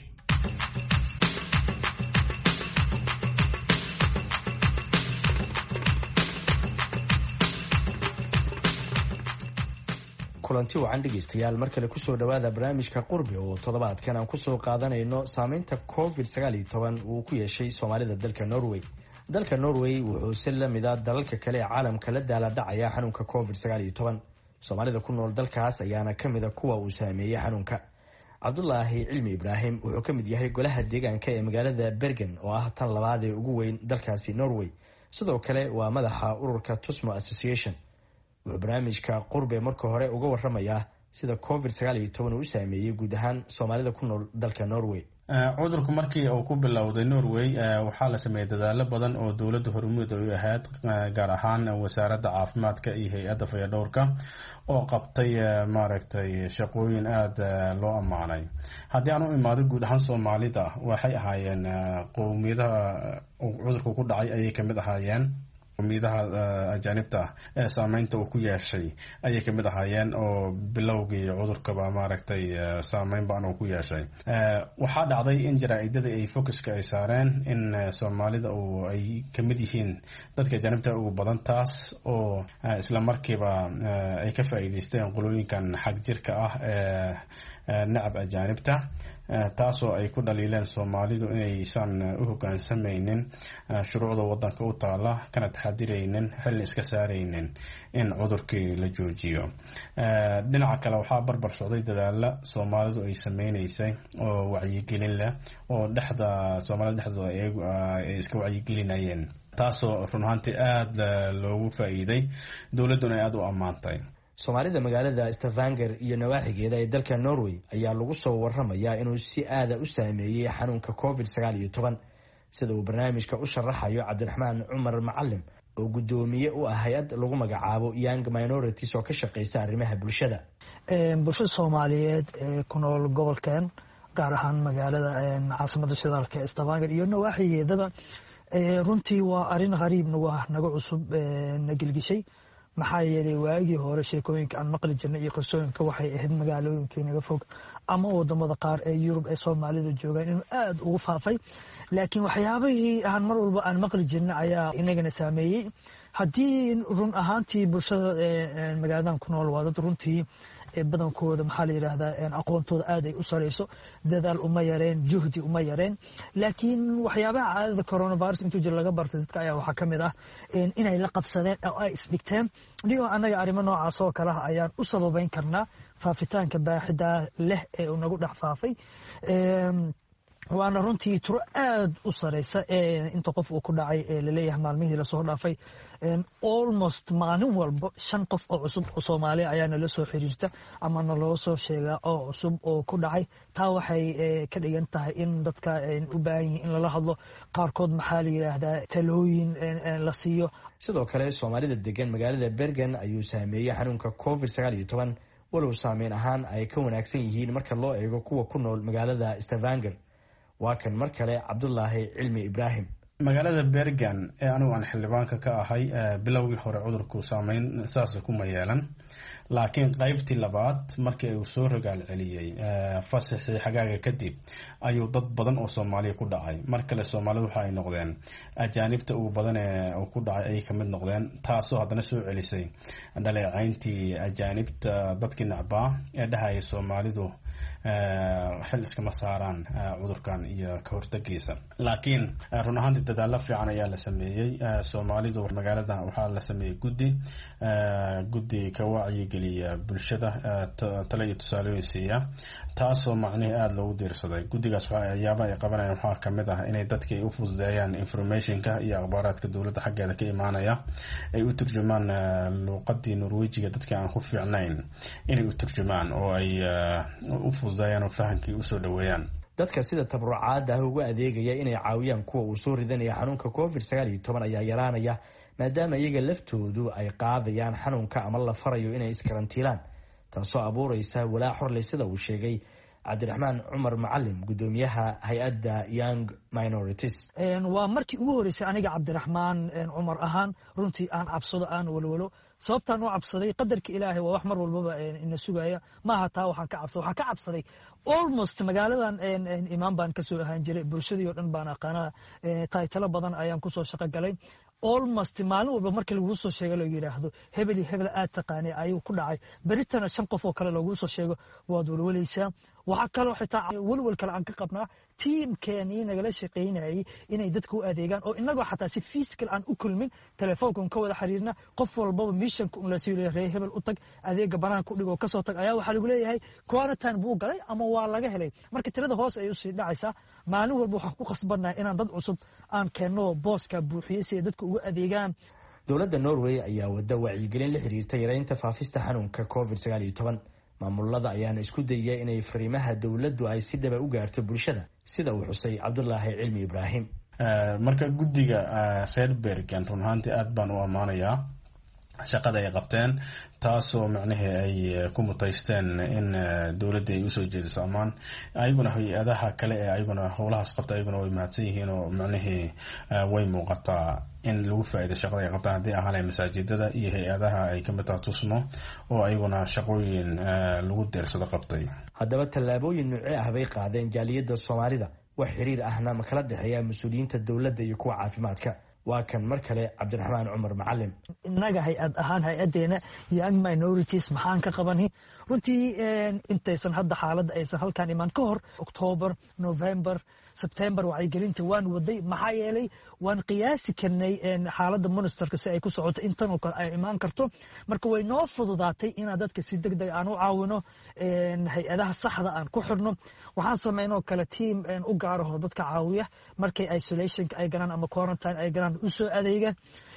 kulanti wacan dhegaystayaal mar kale kusoo dhowaada barnaamijka qurbi oo toddobaadkan aan kusoo qaadanayno saameynta COVID-19 uu ku yeeshay Soomaalida dalka Norway. dalka Norway wuxuu si la mid ah dalalka kale ee caalamka la daala dhacaya xanuunka COVID-19. Soomaalida ku nool dalkaas ayaana ka mid ah kuwa uu saameeyay xanuunka. Cabdulaahi Cilmi Ibraahim wuxuu ka mid yahay golaha deegaanka ee magaalada Bergen oo ah tan labaad ee ugu weyn dalkaasi Norway. sidoo kale waa madaxa ururka Tusmo Association. wuxuu barnaamijka qurbe marka hore uga waramayaa sida COVID-19 uu saameeyay guud ahaan Soomaalida ku nool dalka Norway. cudurku markii uu ku bilowday Norway waxaa la sameeyay dadaalo badan oo dawladda hormuud u ahayd gaar ahaan wasaaradda caafimaadka iyo hay'adda fayadhowrka oo qabtay maaragtay shaqooyin aad loo amaanay. haddii aan u imaado guud ahaan Soomaalida waxay ahaayeen qowmiyadaha cudurku ku dhacay ayay ka mid ahaayeen qowmiyadaha ajaanibta ee saameynta uu ku yeeshay ayay ka mid ahaayeen oo bilowgii cudurkaba maaragtay saameyn baan uu ku yeeshay. waxaa dhacday in jaraa'idada ay focuska ay saareen in Soomaalida oo ay ka mid yihiin dadka ajaanibta ugu badan taas oo isla markiiba ay ka faa'iideysteen qolooyinkan xag jirka ah ee nacab ajaanibta taasoo ay ku dhaliileen Soomaalidu inaysan u hoggaansamaynin shuruucda waddanka u taala kana taxadiraynin xil iska saaraynin in cudurkii la joojiyo. dhinaca kale waxaa barbar socday dadaalo Soomaalidu ay sameynaysay oo wacyigelin leh oo dhexda Soomaalida dhexdooda ay iska wacyigelinayeen taasoo run ahaantii aad loogu faa'iiday dawladduna aad u ammaantay. soomaalida magaalada Stavanger iyo nawaaxigeeda ee dalka Norway ayaa lagu soo waramayaa inuu si aada u saameeyay xanuunka COVID-19 sida uu barnaamijka u sharaxayo Cabdiraxmaan Cumar Macalim oo gudoomiye u ah hay'ad lagu magacaabo Young Minorities oo ka shaqeysa arrimaha bulshada. Bulshada Soomaaliyeed ee ku nool gobolkan gaar ahaan magaalada caasimada shidaalka ee Stavanger iyo nawaaxigeedaba runtii waa arin qariib naga cusub nagilgishay maxaa yeelay waagii hore sheekooyinka aan maqli jirnay iyo qisooyinka waxay ahayd magaalooyinkii naga fog ama wadamada qaar ee Yurub ee Soomaalida joogaan inuu aad ugu faafay laakiin waxyaabihii aan mar walba aan maqli jirnay ayaa inagana saameeyay haddii run ahaantii bulshada magaaladan ku nool waa dad runtii badankooda maxaa la yiraahdaa aqoontooda aad ay u sareyso dadaal uma yareen juhdi uma yareen laakiin waxyaabaha caadada coronavirus intuu jir laga bartay dadka ayaa waxa kamid ah inay la qabsadeen oo ay isdhigteen niyo anaga arrimo noocaas oo kale ah ayaan u sababeyn karnaa faafitaanka baaxida leh ee uu nagu dhex faafay waana runtii tiro aad u sareysa inta qof uu ku dhacay la leeyahay maalmihii la soo dhaafay almost maalin walba 5 qof oo cusub oo Soomaali ayaa nala soo xiriirta ama naloo soo sheega oo cusub oo ku dhacay taa waxay ka dhigan tahay in dadka u baahan yihiin in lala hadlo qaarkood maxaa la yiraahdaa talooyin la siiyo. sidoo kale Soomaalida degan magaalada Bergen ayuu saameeyay xanuunka COVID-19 walow saameyn ahaan ay ka wanaagsan yihiin marka loo eego kuwa ku nool magaalada Stavanger. waa kan mar kale Cabdullaahi Cilmi Ibraahim. magaalada Bergen ee anigu aan xildhibaanka ka ahay bilowgii hore cudurku saameyn saas kuma yeelan laakiin qaybtii labaad markii uu soo rogaal celiyay fasaxii xagaaga kadib ayuu dad badan oo Soomaaliya ku dhacay mar kale Soomaalidu waxa ay noqdeen ajaanibta ugu badan ee ku dhacay ay kamid noqdeen taasoo haddana soo celisay dhaleecayntii ajaanibta dadkii nacbaa ee dhahaya Soomaalidu xil iskama saaraan cudurkan iyo ka hortagiisa laakiin run ahaantii dadaalo fiican ayaa la sameeyay Soomaalidu magaalada waxaa la sameeyay guddi ka wacyigeliya bulshada talo iyo tusaalooyin siiya taasoo macnaheedu aad loogu diirsaday guddigaas waxyaabaha ay qabanayaan waxaa kamid ah inay dadka u fududeeyaan informationka iyo akhbaaraadka dowladda xaggeeda ka imaanaya ay u turjumaan luqadii Norwejiga dadka aan ku fiicnayn inay u turjumaan oo ay u fududeeyaan oo fahamkii u soo dhaweeyaan. dadka sida tabarucaad ah ugu adeegaya inay caawiyaan kuwa uu soo ridanaya xanuunka COVID-19 ayaa yaraanaya maadaama iyaga laftoodu ay qaadayaan xanuunka ama la farayo inay iskarantiilaan taasoo abuuraysa walaac xorley sida uu sheegay Cabdiraxmaan Cumar Macalim gudoomiyaha hay'adda Young Minorities. waa markii ugu horeysay aniga Cabdiraxmaan Cumar ahaan runtii aan cabsado aan walwalo sababtaan u cabsaday qadarka Ilaahay waa wax mar walba ina sugaya maaha taa waxaan ka cabsaday almost magaaladan imaan baan ka soo ahaan jiray bulshadii oo dhan baan aqaanaa taytalo badan ayaan ku soo shaqo galay almost maalin walba marka lagu soo sheego la yiraahdo hebel aad taqaanay ayuu ku dhacay baritana 5 qof oo kale lagu soo sheego waad walwalaysaa waxa kale oo xitaa walwal kale aan ka qabnaa teamkeeni nagala shaqeynayay inay dadku u adeegaan oo inagoo xataa si physical aan u kulmin telefoonkan ka wada xiriirna qof walba missionka uu la siiyay reer hebel u tag adeega banaan ku dhigo ka soo tag ayaa waxa lagu leeyahay quarantine buu galay ama waa laga helay marka tirada hoos ay u sii dhacaysaa maalin walba waxaan ku qasbanahay inaan dad cusub aan keeno booska buuxiyay si dadku ugu adeegaan. dowladda Norway ayaa wada wacyigelin la xiriirta yareynta faafista xanuunka COVID-19 maamulada ayaana isku dayay inay fariimaha dowladdu ay si dhaba u gaarto bulshada sida uu xusay Cabdullaahi Cilmi Ibraahim. marka guddiga reer Bergen run ahaantii aad baan u amaanayaa shaqada ay qabteen taasoo macnaheedu ay ku mutaysteen in dowladda ay u soo jeediso amaan ayaguna hay'adaha kale ee ayaguna howlahaas qabta ayaguna way mahadsan yihiin oo macnaheedu way muuqataa in lagu faa'iido shaqada ay qabtaan haddii ahaan masaajidada iyo hay'adaha ay ka mid tahay tusmo oo ayaguna shaqooyin lagu deersado qabtay. haddaba tallaabooyin nuucee ah bay qaadeen jaaliyadda Soomaalida wax xiriir ahna ma kala dhaxeeya mas'uuliyiinta dowladda iyo kuwa caafimaadka waa kan mar kale Cabdiraxmaan Cumar Macalim. inaga hay'ad ahaan hay'adeena Young Minorities maxaan ka qabanay runtii intaysan hadda xaaladda aysan halkaan imaan ka hor October November September wacyigelinta waan waday maxaa yeelay waan qiyaasi karnay xaaladda monsterka si ay ku socoto intan oo kale ay imaan karto marka way noo fududaatay in dadka si degdeg aan u caawino hay'adaha saxda aan ku xirno waxaan sameeynaa kala team u gaar ah dadka caawiya markay isolation ay galaan ama quarantine ay galaan u soo adeega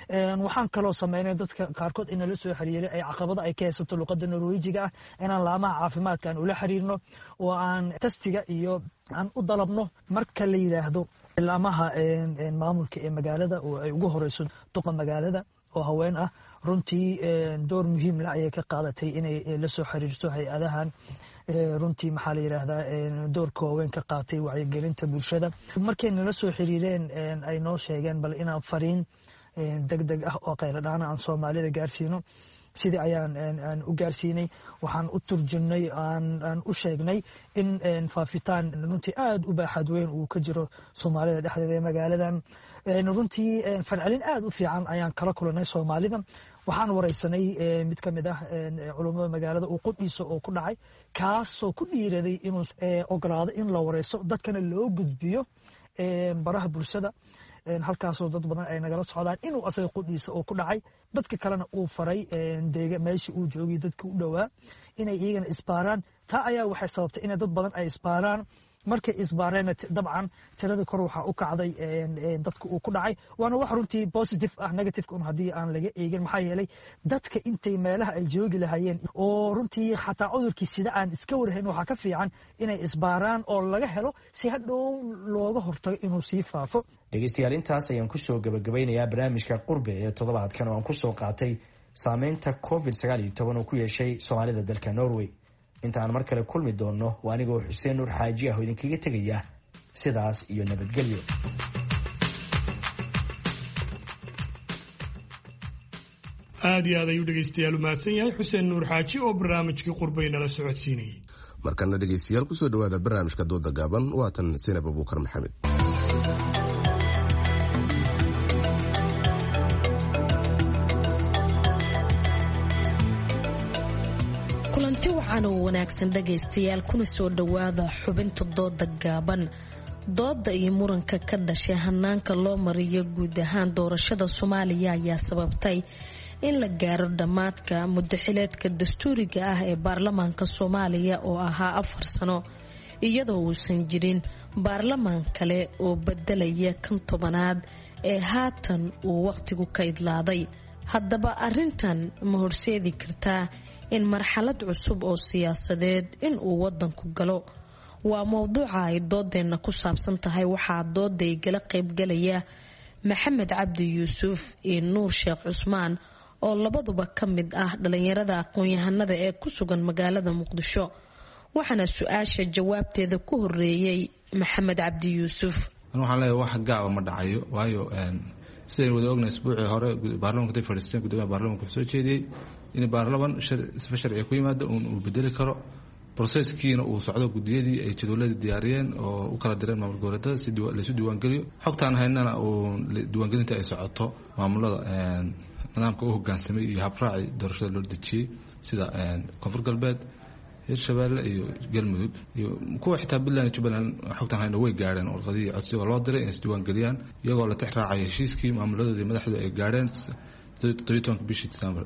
waxaan kaloo sameynay dadka qaarkood inala soo xiriiray ay caqabada ay ka haysato luqadda norwejiga ah inaan laamaha caafimaadka aan ula xiriirno oo aan tastiga iyo aan u dalabno marka la yidhaahdo laamaha maamulka ee magaalada oo ay ugu horeyso duqa magaalada oo haween ah runtii door muhiim la ayay ka qaadatay inay la soo xiriirto hay-adahan runtii maxaa la yidhaahdaa doorka waaweyn ka qaatay wacyigelinta bulshada markay nala soo xiriireen ay noo sheegeen bal inaan fariin degdeg ah oo kheyradhaana aan soomaalida gaarsiino sidii ayaan u gaarsiinay waxaan u turjumnay aan u sheegnay in faafitaan runtii aad u baaxad weyn uu ka jiro soomaalida dhexdeeda ee magaaladan runtii falcelin aad u fiican ayaan kala kulanay soomaalida waxaan wareysanay mid ka mid ah culummada magaalada uu qudhiisa oo ku dhacay kaasoo ku dhiiraday inuu ogolaado in la wareyso dadkana loo gudbiyo baraha bulshada halkaasoo dad badan ay nagala socdaan inuu asaga qudhiisa oo ku dhacay dadka kalena uu faray meeshii uu joogay dadka u dhowaa inay iyagana isbaaraan taa ayaa waxay sababtay in dad badan ay isbaaraan markay isbaareen dabcan tirada kor waxaa u kacday dadka uu ku dhacay waana wax runtii positive ah negative un haddii aan laga eegin maxaa yeelay dadka intay meelaha ay joogi lahaayeen oo runtii xataa cudurkii sida aan iska warhayn waxaa ka fiican inay isbaaraan oo laga helo si hadhow looga hortago inuu sii faafo dhegeystayaal intaas ayaan kusoo gabagabeynayaa barnaamijka qurbe ee toddobaadkan oo aan kusoo qaatay saameynta COVID-19 oo ku yeeshay soomaalida dalka Norway inta aan mar kale kulmi doono waa anigoo Xuseen Nuur Xaaji ah oo idinkaga tegaya sidaas iyo nabadgelyo. aad iyo aad ayuu dhegaystayaal u mahadsan yahay Xuseen Nuur Xaaji oo barnaamijkii qurbay nala socodsiinayay. markana dhegaystayaal kusoo dhawaada barnaamijka dooda gaaban waa tan Sinab Abuukar Maxamed. kulanti wacan oo wanaagsan dhagaystayaal kuna soo dhawaada xubinta dooda gaaban. dooda iyo muranka ka dhashay hanaanka loo mariyo guud ahaan doorashada Soomaaliya ayaa sababtay in la gaaro dhamaadka muddaxileedka dastuuriga ah ee baarlamaanka Soomaaliya oo ahaa 4 sano iyadoo uusan jirin baarlamaan kale oo bedelaya kan 10aad ee haatan uu waqtigu ka idlaaday. haddaba arrintan ma horseedi kartaa in marxalad cusub oo siyaasadeed in uu wadanku galo? waa mowduuca ay doodeena ku saabsan tahay. waxaa dooday gala qaybgalaya Maxamed Cabdi Yuusuf iyo Nuur Sheekh Cusmaan oo labaduba ka mid ah dhalinyarada aqoon-yahanada ee ku sugan magaalada Muqdisho. waxaana su-aasha jawaabteeda ku horeeyay Maxamed Cabdi Yuusuf. waxaan leeyahay wax gaaba ma dhacayo waayo sideen wada ognahay isbuucii hore baarlamaanka ay fadhiisteen gudoomiyaha baarlamaanka wuxuu soo jeediyay in baarlamaan sharci ku yimaado uu bedeli karo processkiina uu socdo gudiyadii ay jadwaladii diyaariyeen oo u kala direen maamul goboleedyada si la isu diiwaangeliyo xogtaan haynana uu diiwaangelinta ay socoto maamulada nidaamka u hoggaansamay iyo habraaci doorashada loo dejiyey sida koonfur galbeed hirshabeelle iyo galmudug iyo kuwa xitaa Puntland iyo Jubbaland xogtaan hayna way gaareen warqadii codsiga loo diray in isdiiwaangeliyaan iyagoo la tixraacay heshiiskii maamuladoodii madaxdu ay gaareen 12 bishii December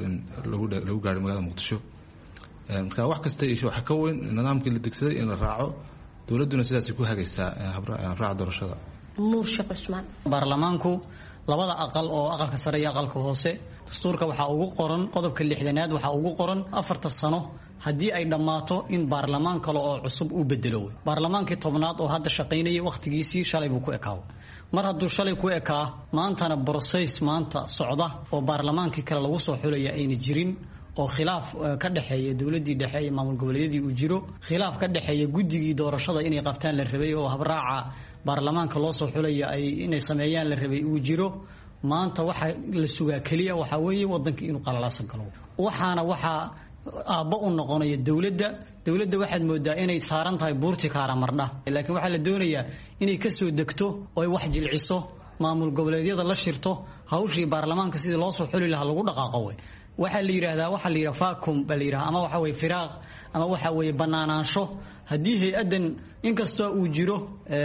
lagu gaaray magaalada Muqdisho. marka wax kasta iyo waxa ka weyn nidaamkii la degsaday in la raaco dawladuna sidaas ku hagaysaa habraaca doorashada. Nuur Sheekh Cusmaan. baarlamaanku labada aqal oo aqalka sare iyo aqalka hoose dastuurka waxaa ugu qoran qodobka 6aad waxaa ugu qoran 4 sano haddii ay dhammaato in baarlamaan kale oo cusub uu bedelo. baarlamaankii 10aad oo hadda shaqaynayay waqtigiisii shalay buu ku ekaa. mar hadduu shalay ku ekaa maantana process maanta socda oo baarlamaankii kale lagu soo xulaya ayna jirin oo khilaaf ka dhaxeeya dawladii dhexe iyo maamul goboleedyadii uu jiro khilaaf ka dhaxeeya guddigii doorashada inay qabtaan la rabay oo habraaca baarlamaanka loo soo xulaya ay inay sameeyaan la rabay uu jiro maanta waxa la sugaa kaliya waxa weeye wadanka inuu qalalaasan galo. waxaana waxa aabba u noqonaya dawladda waxaad moodaa inay saaran tahay buurti kaara mardha laakiin waxa la doonayaa inay ka soo degto oo ay wax jilciso maamul goboleedyada la shirto hawshii baarlamaanka sidii loo soo xuli lahaa lagu dhaqaaqo. waxaa la yiraahdaa vacuum baa la yiraahdaa ama waxa way firaaq ama waxa way banaanaansho haddii hay-adan inkastoo uu jiro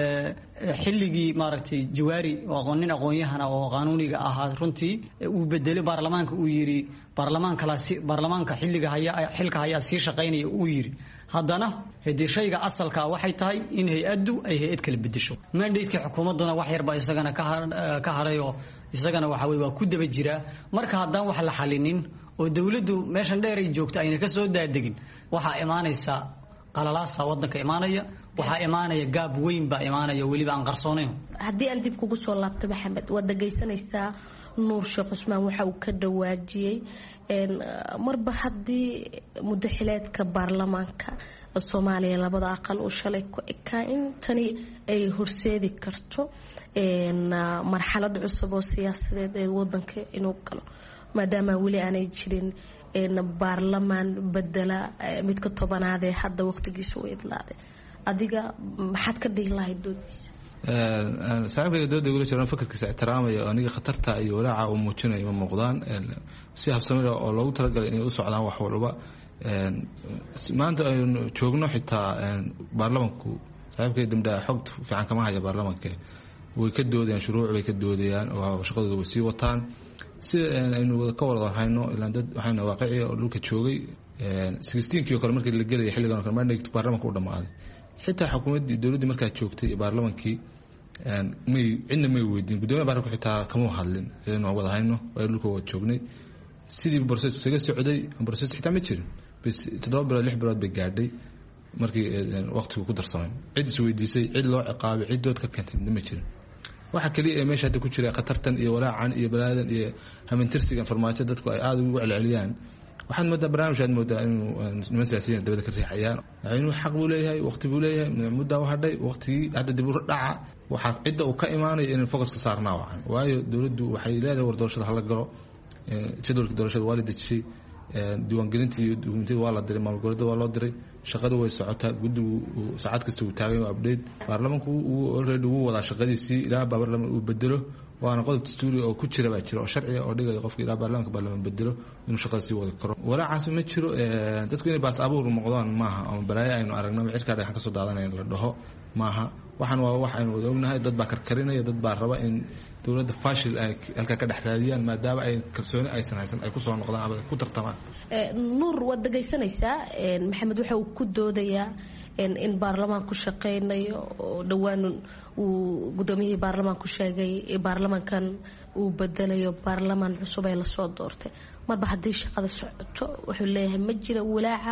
xilligii maaragtay jawaari oo aqoon-yahana oo qaanuuniga ahaa runtii uu bedelay baarlamaanka uu yiri baarlamaanka xilka hayaa sii shaqaynaya uu yiri haddana hadii shayga asalka waxay tahay in hay-addu ay hay-ad kala bedesho mandate-ka xukuumaduna wax yarba isagana ka harayo isagana waxa weye waa ku daba jiraa marka haddaan wax la xalinin oo dowladdu meeshan dheer ay joogto ayna ka soo daadegin waxaa imaanaysa qalalaasa wadanka imaanaya waxaa imaanaya gaab weyn baa imaanaya weliba aan qarsoonayn. haddii aan dib kugu soo laabto maxamed waad dhagaysanaysaa nuur sheekh cusmaan waxa uu ka dhawaajiyey marba haddii mudaxileedka baarlamaanka soomaaliya labada aqal uu shalay ku ekaa in tani ay horseedi karto marxalad cusub oo siyaasadeed ee wadanka inuu galo maadaama weli aanay jirin baarlamaan bedela midka tobanaad ee hadda waqtigiisa u idlaaday adiga maxaad ka dhihi lahayd doodiisa saaxiibkayga dooda igula jiraan fakarkiisa ixtiraamaya oo aniga khatarta iyo walaaca uu muujinayo ma muuqdaan si habsamida oo loogu talagalay inay u socdaan wax walba maanta aynu joogno xitaa baarlamanku saaxiibkayga damdhaa xog fiican kama haya baarlamanka way ka doodayaan shuruuc bay ka doodayaan oo shaqadooda way sii wataan sida aynu ka wada hayno ilaa dad waxayna waaqici oo dhulka joogay 16kii oo kale markii la gelaya xilligan oo kale maanta baarlamanka u dhamaaday xitaa xukuumaddii dowladdii markaa joogtay iyo baarlamankii cidna may weydiin guddoomiyaha baarlamanka xitaa kama hadlin sidaynu wada hayno oo dhulka wada joognay sidii borses isaga socday borses xitaa ma jirin bis 7 bilood 6 bilood bay gaadhay markii waqtigu ku darsamay cid is weydiisay cid loo ciqaabay cid dood ka keentay ma jirin waxa kaliya ee meesha hadda ku jira khatartan iyo walaacan iyo balaadan iyo hamintirsiga farmaajo dadku ay aad ugu celceliyaan waxaan moodaa barnaamij aad moodaa inuu niman siyaasiyiin dabada ka riixayaan inuu xaq buu leeyahay waqti buu leeyahay muddo u hadhay waqtigii hadda dib u dhaca waxa cidda uu ka imaanayo in focus ka saarnaa wacan waayo dowladdu waxay leedahay war doorashada hala galo jadwalka doorashada waa la dejiyay diiwaangelinta iyo dukumentiyada waa la diray maamul goboleeda waa loo diray shaqadu way socotaa guddigu saacad kasta uu taagan yahay update baarlamanku uu already uu wadaa shaqadiisii ilaa baarlaman uu bedelo waana qodob dastuuri oo ku jira baa jira oo sharciga oo dhigaya qofka ilaa baarlaman bedelo inuu shaqada sii wadi karo walaacaas ma jiro dadku inay baas abuur noqdaan maaha ama balaayo aynu aragno ma cirkaa dhagax ka soo daadanaya la dhaho maaha waxaan waa wax aynu wada ognahay dad baa karkarinaya dad baa raba in dowladda fashil ay halkaa ka dhex raadiyaan maadaama ay kalsooni aysan haysan ay kusoo noqdaan ama ku tartamaan nuur waad dhagaysanaysaa maxamed waxa uu ku doodayaa in baarlamaanku shaqeynayo oo dhowaan uu gudoomiyihii baarlamaanku sheegay baarlamankan uu bedelayo baarlamaan cusub ee lasoo doortay marba haddii shaqada socoto wuxuu leeyahay ma jira walaaca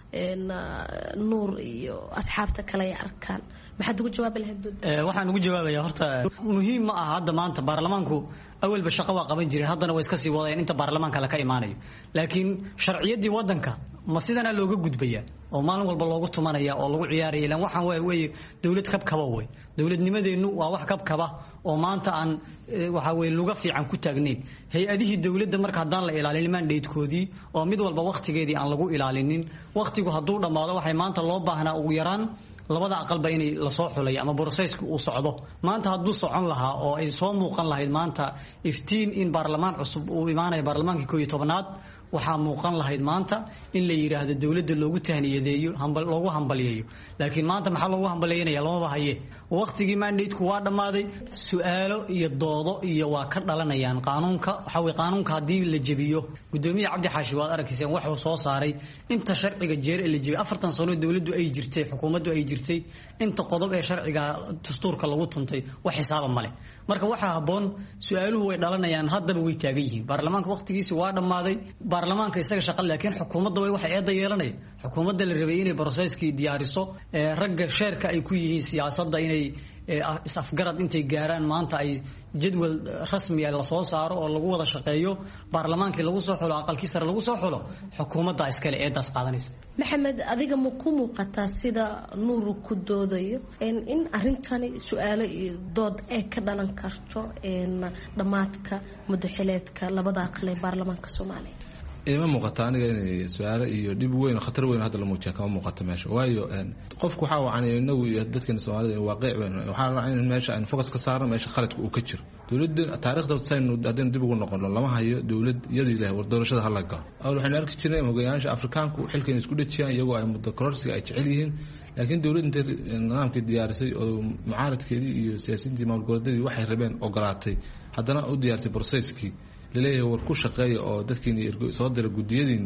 nuur iyo asxaabta kale ay arkaan maxaad ugu jawaabi lahayd waxaan ugu jawaabayaa horta muhiim ma aha hadda maanta baarlamaanku awalba shaqo waa qaban jireen haddana way iska sii wadayeen inta baarlamaanka la ka imaanayo laakiin sharciyadii wadanka ma sidana looga gudbaya oo maalin walba loogu tumanaya oo lagu ciyaaraya ilaan waxaan weeye dowlad kabkaba wey dowladnimadeennu waa wax kabkaba oo maanta aan waxa weye luga fiican ku taagnayn hay-adihii dowladda marka haddaan la ilaalin mandatekoodii oo mid walba waqtigeedii aan lagu ilaalinin waqtigu hadduu dhammaado waxay maanta loo baahnaa ugu yaraan labada aqalba inay lasoo xulay ama borosesku uu socdo maanta hadduu socon lahaa oo ay soo muuqan lahayd maanta iftiin in baarlamaan cusub uu imaanaya baarlamaankii 11aad waxaa muuqan lahayd maanta in la yiraahdo dowladda loogu tahniyadeeyo loogu hambalyeeyo laakiin maanta maxaa loogu hambalyeynaya lamaba haye waqtigii mandateku waa dhammaaday su-aalo iyo doodo iyo waa ka dhalanayaan qaanuunka waxaa weye qaanuunka haddii la jebiyo gudoomiye cabdi xaashi waad arkayseen waxuu soo saaray inta sharciga jeer ee la jebiyay 40 sano dowladdu ay jirtay xukuumaddu ay jirtay inta qodob ee sharciga dastuurka lagu tuntay wax xisaaba male marka waxaa habboon su-aaluhu way dhalanayaan haddaba way taagan yihiin baarlamaanka waqtigiisi waa dhammaaday baarlamaanka isaga shaqa laakiin xukuumadda way waxa eeda yeelanaya xukuumadda la rabay inay processkii diyaariso ragga sheerka ay ku yihiin siyaasadda inay is-afgarad intay gaaraan maanta ay jadwal rasmi ah la soo saaro oo lagu wada shaqeeyo baarlamaankii lagu soo xulo aqalkii sare lagu soo xulo xukuumadda iskale eedaas qaadanaysa maxamed adiga ma ku muuqataa sida nuur ku doodayo in arintani su-aalo iyo dood ay ka dhalan karto dhammaadka mudaxileedka labada aqal ee baarlamaanka soomaaliya ima muuqata aniga inay su-aalo iyo dhib weyn khatar weyn hadda la muujiya kama muuqata meesha waayo qofku waxaa wacan inagu iyo dadkeena soomaalida waaqic weyn waxaa raacay in meesha aan focus ka saarno meesha khaladka uu ka jiro dowladda taariikhda saynu haddaynu dib ugu noqono lama hayo dowlad iyadii leh war doorashada hala galo awal waxaynu arki jirnay hogayaasha afrikaanku xilkan isku dhajiyaan iyagoo ay muddo kororsiga ay jecel yihiin laakiin dowladda intay nidaamkii diyaarisay oo mucaaradkeedii iyo siyaasiyiintii maamul goboleedyadii waxay rabeen ogolaatay haddana u diyaarsay processkii laleeyahay war ku shaqeeya oo dadkiina soo dira gudiyadiina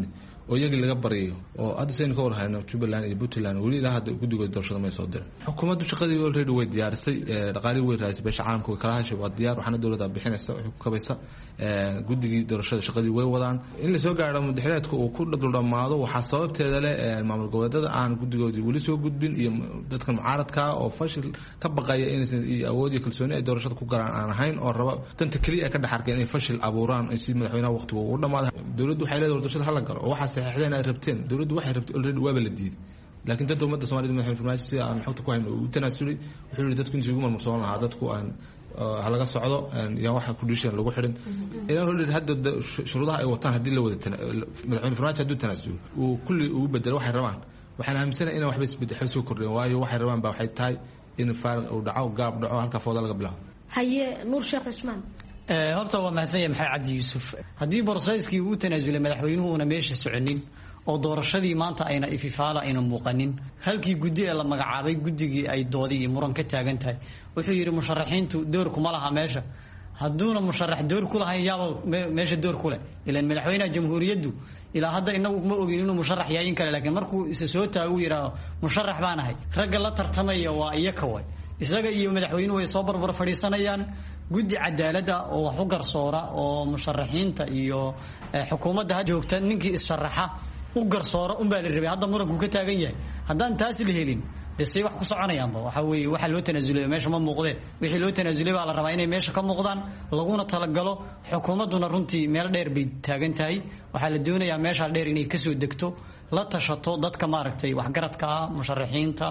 oo iyagii laga baryayo oo hadda saynu ka warhayno Jubbaland iyo Puntland weli ilaa hadda guddigood doorashada may soo dirin xukuumaddu shaqadii already way diyaarisay dhaqaalii way raasay beesha caalamka way kala hashay waa diyaar waxaana dowladda bixinaysa waxay ku kabaysa guddigii doorashada shaqadii way wadaan in la soo gaaro madaxweynaha uu ku dhamaado waxa sababteeda leh maamul goboleedyada aan guddigoodii weli soo gudbin iyo dadka mucaaradka oo fashil ka baqaya inaysan awood iyo kalsooni ay doorashada ku galaan aan ahayn oo raba danta kaliya ka dhaxarka inay fashil abuuraan si madaxweynaha waqtigu uu dhamaado dowladdu waxay leedahay doorashada hal galo oo waxa saxiixdeen ay rabteen dowladdu waxay rabtay already waa la diiday laakiin dadka ummadda Soomaaliyeed madaxweyne farmaajo si aan xogta ku hayno uu tanaasulay wuxuu yiri dadku intii ugu marmarsoon lahaa dadku aan halaga socdo yaa waxa ku dishan lagu xirin ilaa hore hadda shuruudaha ay wataan hadii la wada madaxweyne farmaajo haduu tanaasulo uu kulli uu bedelo waxay rabaan waxaan aaminsanahay in waxba isbedel soo kordhin waayo waxay rabaan baa waxay tahay in faarq uu dhaco gaab dhaco halka fooda laga bilaabo haye Nuur Sheekh Cusmaan horta waa mahadsanyahay maxay Cabdi Yuusuf haddii borosayskii uu tanaasulay madaxweynuhu una meesha soconin oo doorashadii maanta ayna ififaala ayna muuqanin halkii guddi ee la magacaabay guddigii ay doodii iyo muran ka taagan tahay wuxuu yiri musharaxiintu door kuma laha meesha hadduuna musharax door ku lahayn yaaba meesha door ku leh ilaan madaxweynaha jamhuuriyaddu ilaa hadda inagu ma ogin inuu musharax yahay in kale laakiin markuu isa soo taagu yiraahdo musharax baan ahay ragga la tartamaya waa iyaka way isaga iyo madaxweynuhu way soo barbar fadhiisanayaan guddi cadaaladda oo wax u garsoora oo musharaxiinta iyo xukuumadda joogta ninkii is-sharaxa u garsoora baa la rabay hadda muranku ka taagan yahay haddaan taas la helin desay wax ku soconayaanba waxa weeye waxa loo tanaasulay meesha ma muuqde wixii loo tanaasulay baa la rabaa inay meesha ka muuqdaan laguna talagalo xukuumadduna runtii meel dheer bay taagan tahay waxaa la doonayaa meesha dheer inay ka soo degto la tashato dadka maaragtay waxgaradka ah musharaxiinta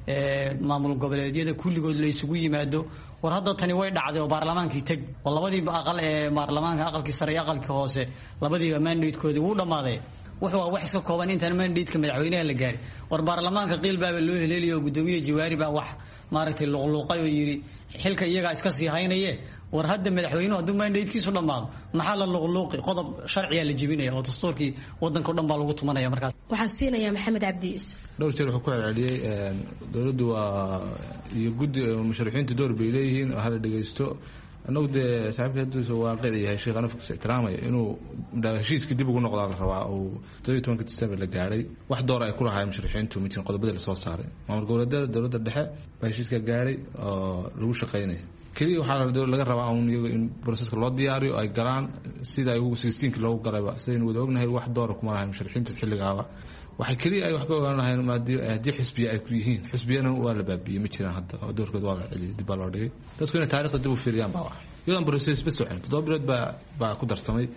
maamul goboleedyada kulligood la isugu yimaado war hadda tani way dhacday oo baarlamaankii tag oo labadii aqal ee baarlamaanka aqalkii sare iyo aqalkii hoose labadiiba mandate-koodii wuu dhamaaday wuxuu wax iska kooban intaan mandate-ka madaxweynaha la gaarin war baarlamaanka qiil baa loo heleeliyo gudoomiye Jawaari baa wax maaragtay luqluqay oo yiri xilka iyaga iska sii haynaye war hadda madaxweynuhu haduu mandate-kiisu dhamaado maxaa la luqluqay qodob sharciya la jibinaya oo dastuurkii wadanka dhan baa lagu tumanaya markaas waxaan siinayaa Maxamed Cabdi Yuusuf dhowr jeer wuxuu ku celceliyay dowladdu waa iyo guddi musharaxiintu door bay leeyihiin oo hala dhageysto annagu dee saaxiibkeedu waaqici yahay sheekh anaf ixtiraamaya inuu heshiiska dib ugu noqdaa la rabaa oo 12 December la gaaray wax door ay ku lahaayeen musharaxiintu midin qodobada la soo saaray maamul goboleedyada dowladda dhexe baa heshiiska gaaray oo lagu shaqeynay kaliya waxaa laga rabaa in processka loo diyaariyo ay galaan sida ay ugu 16 loogu galayba sidaynu wada ognahay wax door kuma lahayn musharaxiinta xilligaaba waxay kaliya ay wax ka ogaan lahayn maadii xisbiya ay ku yihiin xisbiyana waa la baabiyay ma jiraan hadda oo doorkooda waa la celiyay dib loo dhigay dadku inay taariikhda dib u fiiriyaan baa wax iyadan process bas socon 7 bilood baa ku darsamay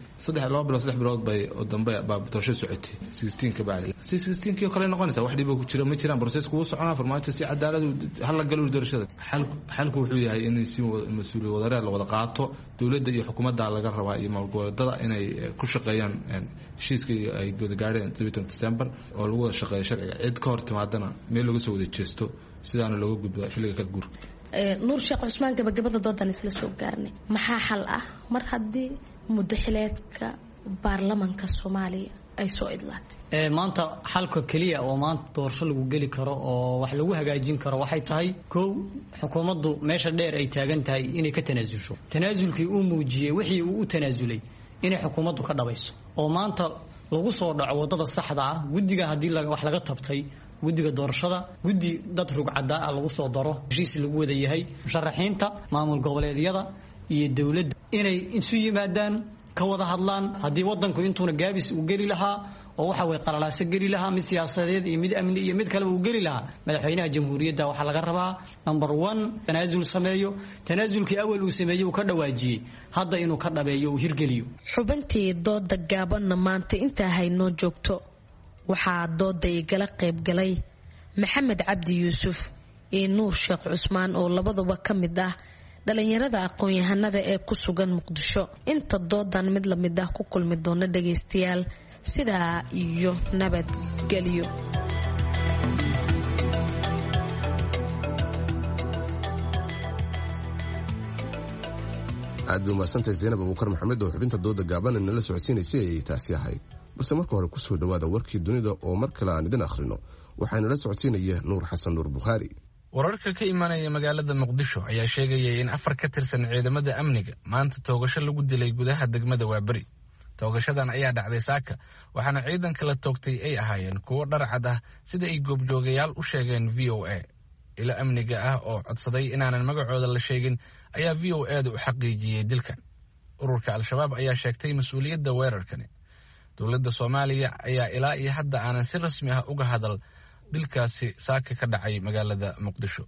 3 bilood bay oo dambe baa doorasho socotay 16 ka bacdi 16 kii kale noqonaysa wax dhibo ku jira ma jiraan processku uu soconaa farmaajo si cadaalad hal la galo doorashada xalku wuxuu yahay in si mas'uuliyad wadareed la wada qaato dowladda iyo xukuumadda laga rabaa iyo maamulgoboleedyada inay ku shaqeeyaan heshiiskii ay wada gaareen 12 December oo lagu wada shaqeeyo sharciga cid ka hor timaadana meel lagu soo wada jeesto sidaana looga gudbo xilliga kala guurka Nuur Sheekh Cusmaan gabagabada doodan isla soo gaarnay maxaa xal ah mar haddii muddo xileedka baarlamaanka Soomaaliya ay soo idlaatay maanta xalka kaliya oo maanta doorasho lagu gali karo oo wax lagu hagaajin karo waxay tahay koow xukuumaddu meesha dheer ay taagan tahay inay ka tanaasulsho tanaasulkii uu muujiyay wixii uu u tanaasulay inay xukuumaddu ka dhabayso oo maanta lagu soo dhaco wadada saxda ah guddiga haddii wax laga tabtay guddiga doorashada guddi dad rugcada ah lagu soo daro heshiis lagu wada yahay musharaxiinta maamul goboleedyada iyo dawladda inay isu yimaadaan ka wada hadlaan haddii wadanku intuuna gaabis u geli lahaa oo waxa way qalalaaso geli lahaa mid siyaasadeed iyo mid amni iyo mid kale uu geli lahaa madaxweynaha jamhuuriyadda waxa laga rabaa number 1 tanaasul sameeyo tanaasulkii awal uu sameeyay uu ka dhawaajiyay hadda inuu ka dhabeeyo uu hirgeliyo xubintii dooda gaabanna maanta inta hayno joogto waxaa dooday gala qayb galay Maxamed Cabdi Yuusuf iyo Nuur Sheekh Cusmaan oo labaduba ka mid ah dhalinyarada aqoon-yahanada ee ku sugan Muqdisho inta doodan mid la mid ah ku kulmi doona dhageystayaal sidaa iyo nabadgelyo aad buu mahadsantahay Zainab Abuukar Maxamed oo xubinta dooda gaaban nala socodsiinaysay ay taasi ahayd balse marka hore ku soo dhawaada warkii dunida oo mar kale aan idin akhrino waxaana la socodsiinaya Nuur Xasan Nuur Bukhari wararka ka imanaya magaalada Muqdisho ayaa sheegaya in 4 ka tirsan ciidamada amniga maanta toogasho lagu dilay gudaha degmada Waabari toogashadan ayaa dhacday saaka waxaana ciidanka la toogtay ay ahaayeen kuwo dhar cad ah sida ay goobjoogayaal u sheegeen v o a ilo amniga ah oo codsaday inaanan magacooda la sheegin ayaa v o a da u xaqiijiyey dilkan. ururka al-shabaab ayaa sheegtay mas-uuliyadda weerarkani. dowladda soomaaliya ayaa ilaa iyo hadda aanan si rasmi ah uga hadal dilkaasi saaka ka dhacay magaalada muqdisho.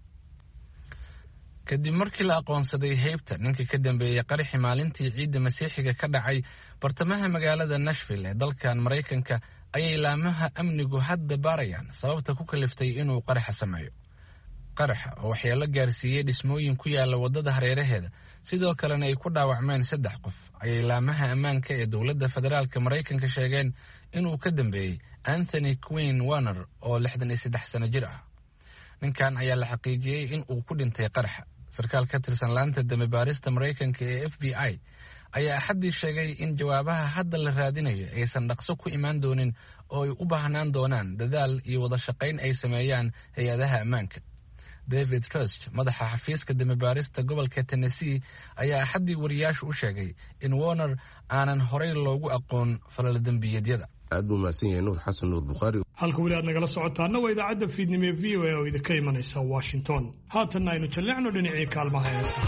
kadib markii la aqoonsaday heybta ninka ka dambeeyey qaraxi maalintii ciidda masiixiga ka dhacay bartamaha magaalada Nashville ee dalkan Maraykanka ayay laamaha amnigu hadda baarayaan sababta ku kaliftay inuu qaraxa sameeyo. qaraxa oo waxyeello gaarsiiyey dhismooyin ku yaala waddada hareeraheeda sidoo kalena ay ku dhaawacmeen 3 qof ayay laamaha ammaanka ee dowladda federaalka Maraykanka sheegeen inuu ka dambeeyey Anthony Quinn Warner oo 63 sano jir ah. ninkan ayaa la xaqiijiyey in uu ku dhintay qaraxa. sarkaal ka tirsan laanta dambibaarista Maraykanka ee FBI ayaa axaddii sheegay in jawaabaha hadda la raadinayo aysan dhaqso ku imaan doonin oo ay u baahnaan doonaan dadaal iyo wada shaqayn ay sameeyaan hay-adaha ammaanka. David Trust, madaxa xafiiska dambibaarista gobolka Tennessee, ayaa axaddii wariyaashu u sheegay in Warner aanan horey loogu aqoon falal dambiyeedyada. aad buu mahadsan yahay nuur xasan nuur bukhaari. halka weli aad nagala socotaana waa idaacadda fiidnimo ee v o a oo idinka imanaysa Washington. haatanna aynu jalleecno dhinacii kaalmaha heesta.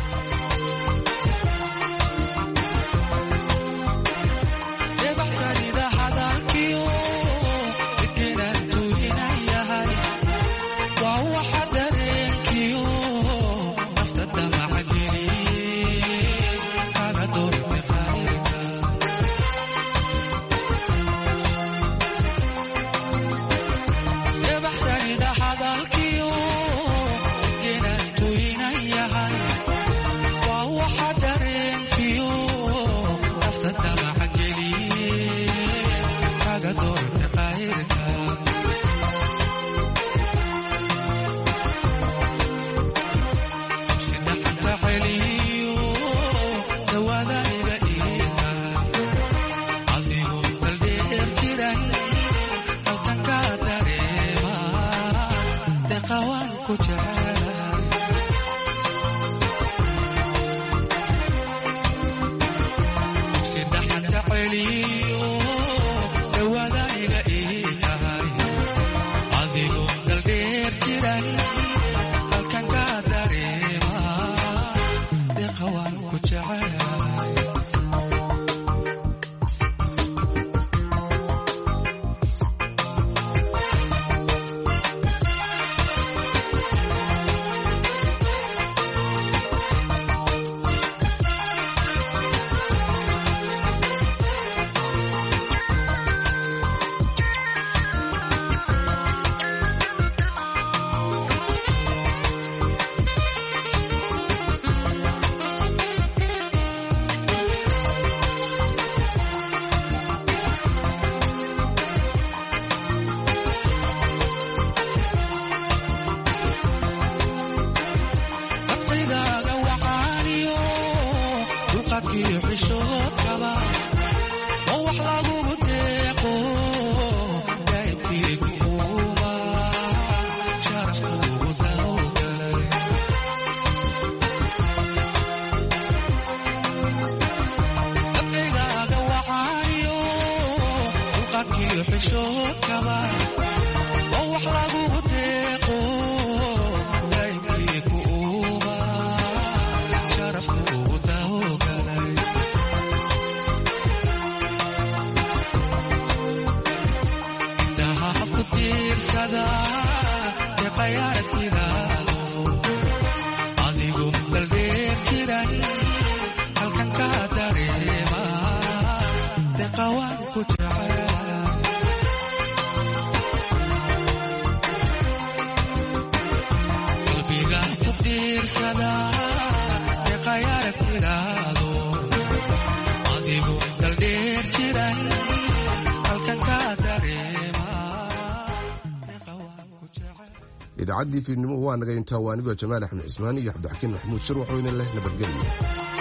idaacadii fiidnimo waa naga intaa waa anigoo Jamaal Axmed Cismaan iyo Cabdixakiin Maxamuud Shir waxuu idin leh nabadgelyo.